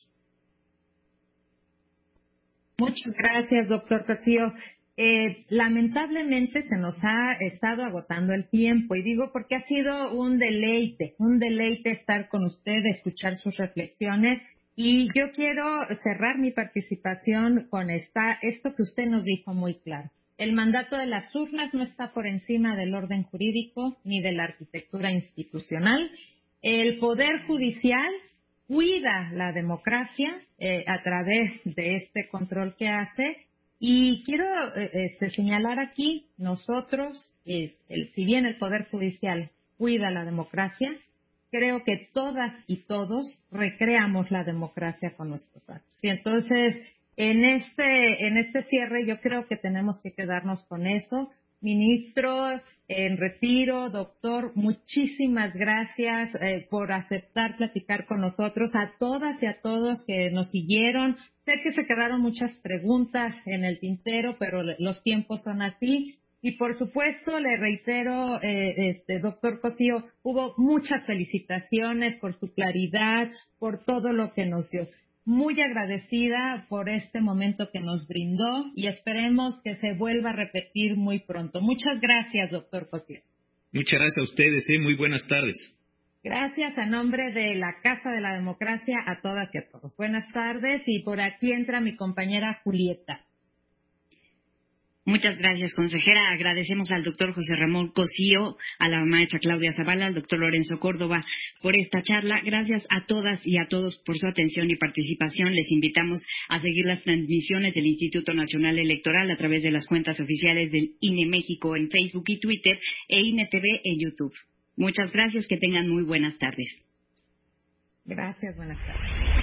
B: Muchas gracias, doctor Cosío. Eh, lamentablemente se nos ha estado agotando el tiempo, y digo porque ha sido un deleite, un deleite estar con usted, escuchar sus reflexiones, y yo quiero cerrar mi participación con esta, esto que usted nos dijo muy claro. El mandato de las urnas no está por encima del orden jurídico ni de la arquitectura institucional. El Poder Judicial cuida la democracia eh, a través de este control que hace. Y quiero eh, este, señalar aquí, nosotros, eh, el, si bien el Poder Judicial cuida la democracia, creo que todas y todos recreamos la democracia con nuestros actos. Y entonces, en este, en este cierre, yo creo que tenemos que quedarnos con eso. Ministro en retiro, doctor, muchísimas gracias eh, por aceptar platicar con nosotros, a todas y a todos que nos siguieron. Sé que se quedaron muchas preguntas en el tintero, pero los tiempos son así. Y por supuesto, le reitero, eh, este doctor Cosío, hubo muchas felicitaciones por su claridad, por todo lo que nos dio. Muy agradecida por este momento que nos brindó y esperemos que se vuelva a repetir muy pronto. Muchas gracias, doctor Cosío.
C: Muchas gracias a ustedes, ¿eh? Muy buenas tardes.
B: Gracias a nombre de la Casa de la Democracia a todas y a todos. Buenas tardes, y por aquí entra mi compañera Julieta.
D: Muchas gracias, consejera. Agradecemos al doctor José Ramón Cosío, a la maestra Claudia Zavala, al doctor Lorenzo Córdoba por esta charla. Gracias a todas y a todos por su atención y participación. Les invitamos a seguir las transmisiones del Instituto Nacional Electoral a través de las cuentas oficiales del I N E México en Facebook y Twitter e I N E T V en YouTube. Muchas gracias, que tengan muy buenas tardes.
B: Gracias, buenas tardes.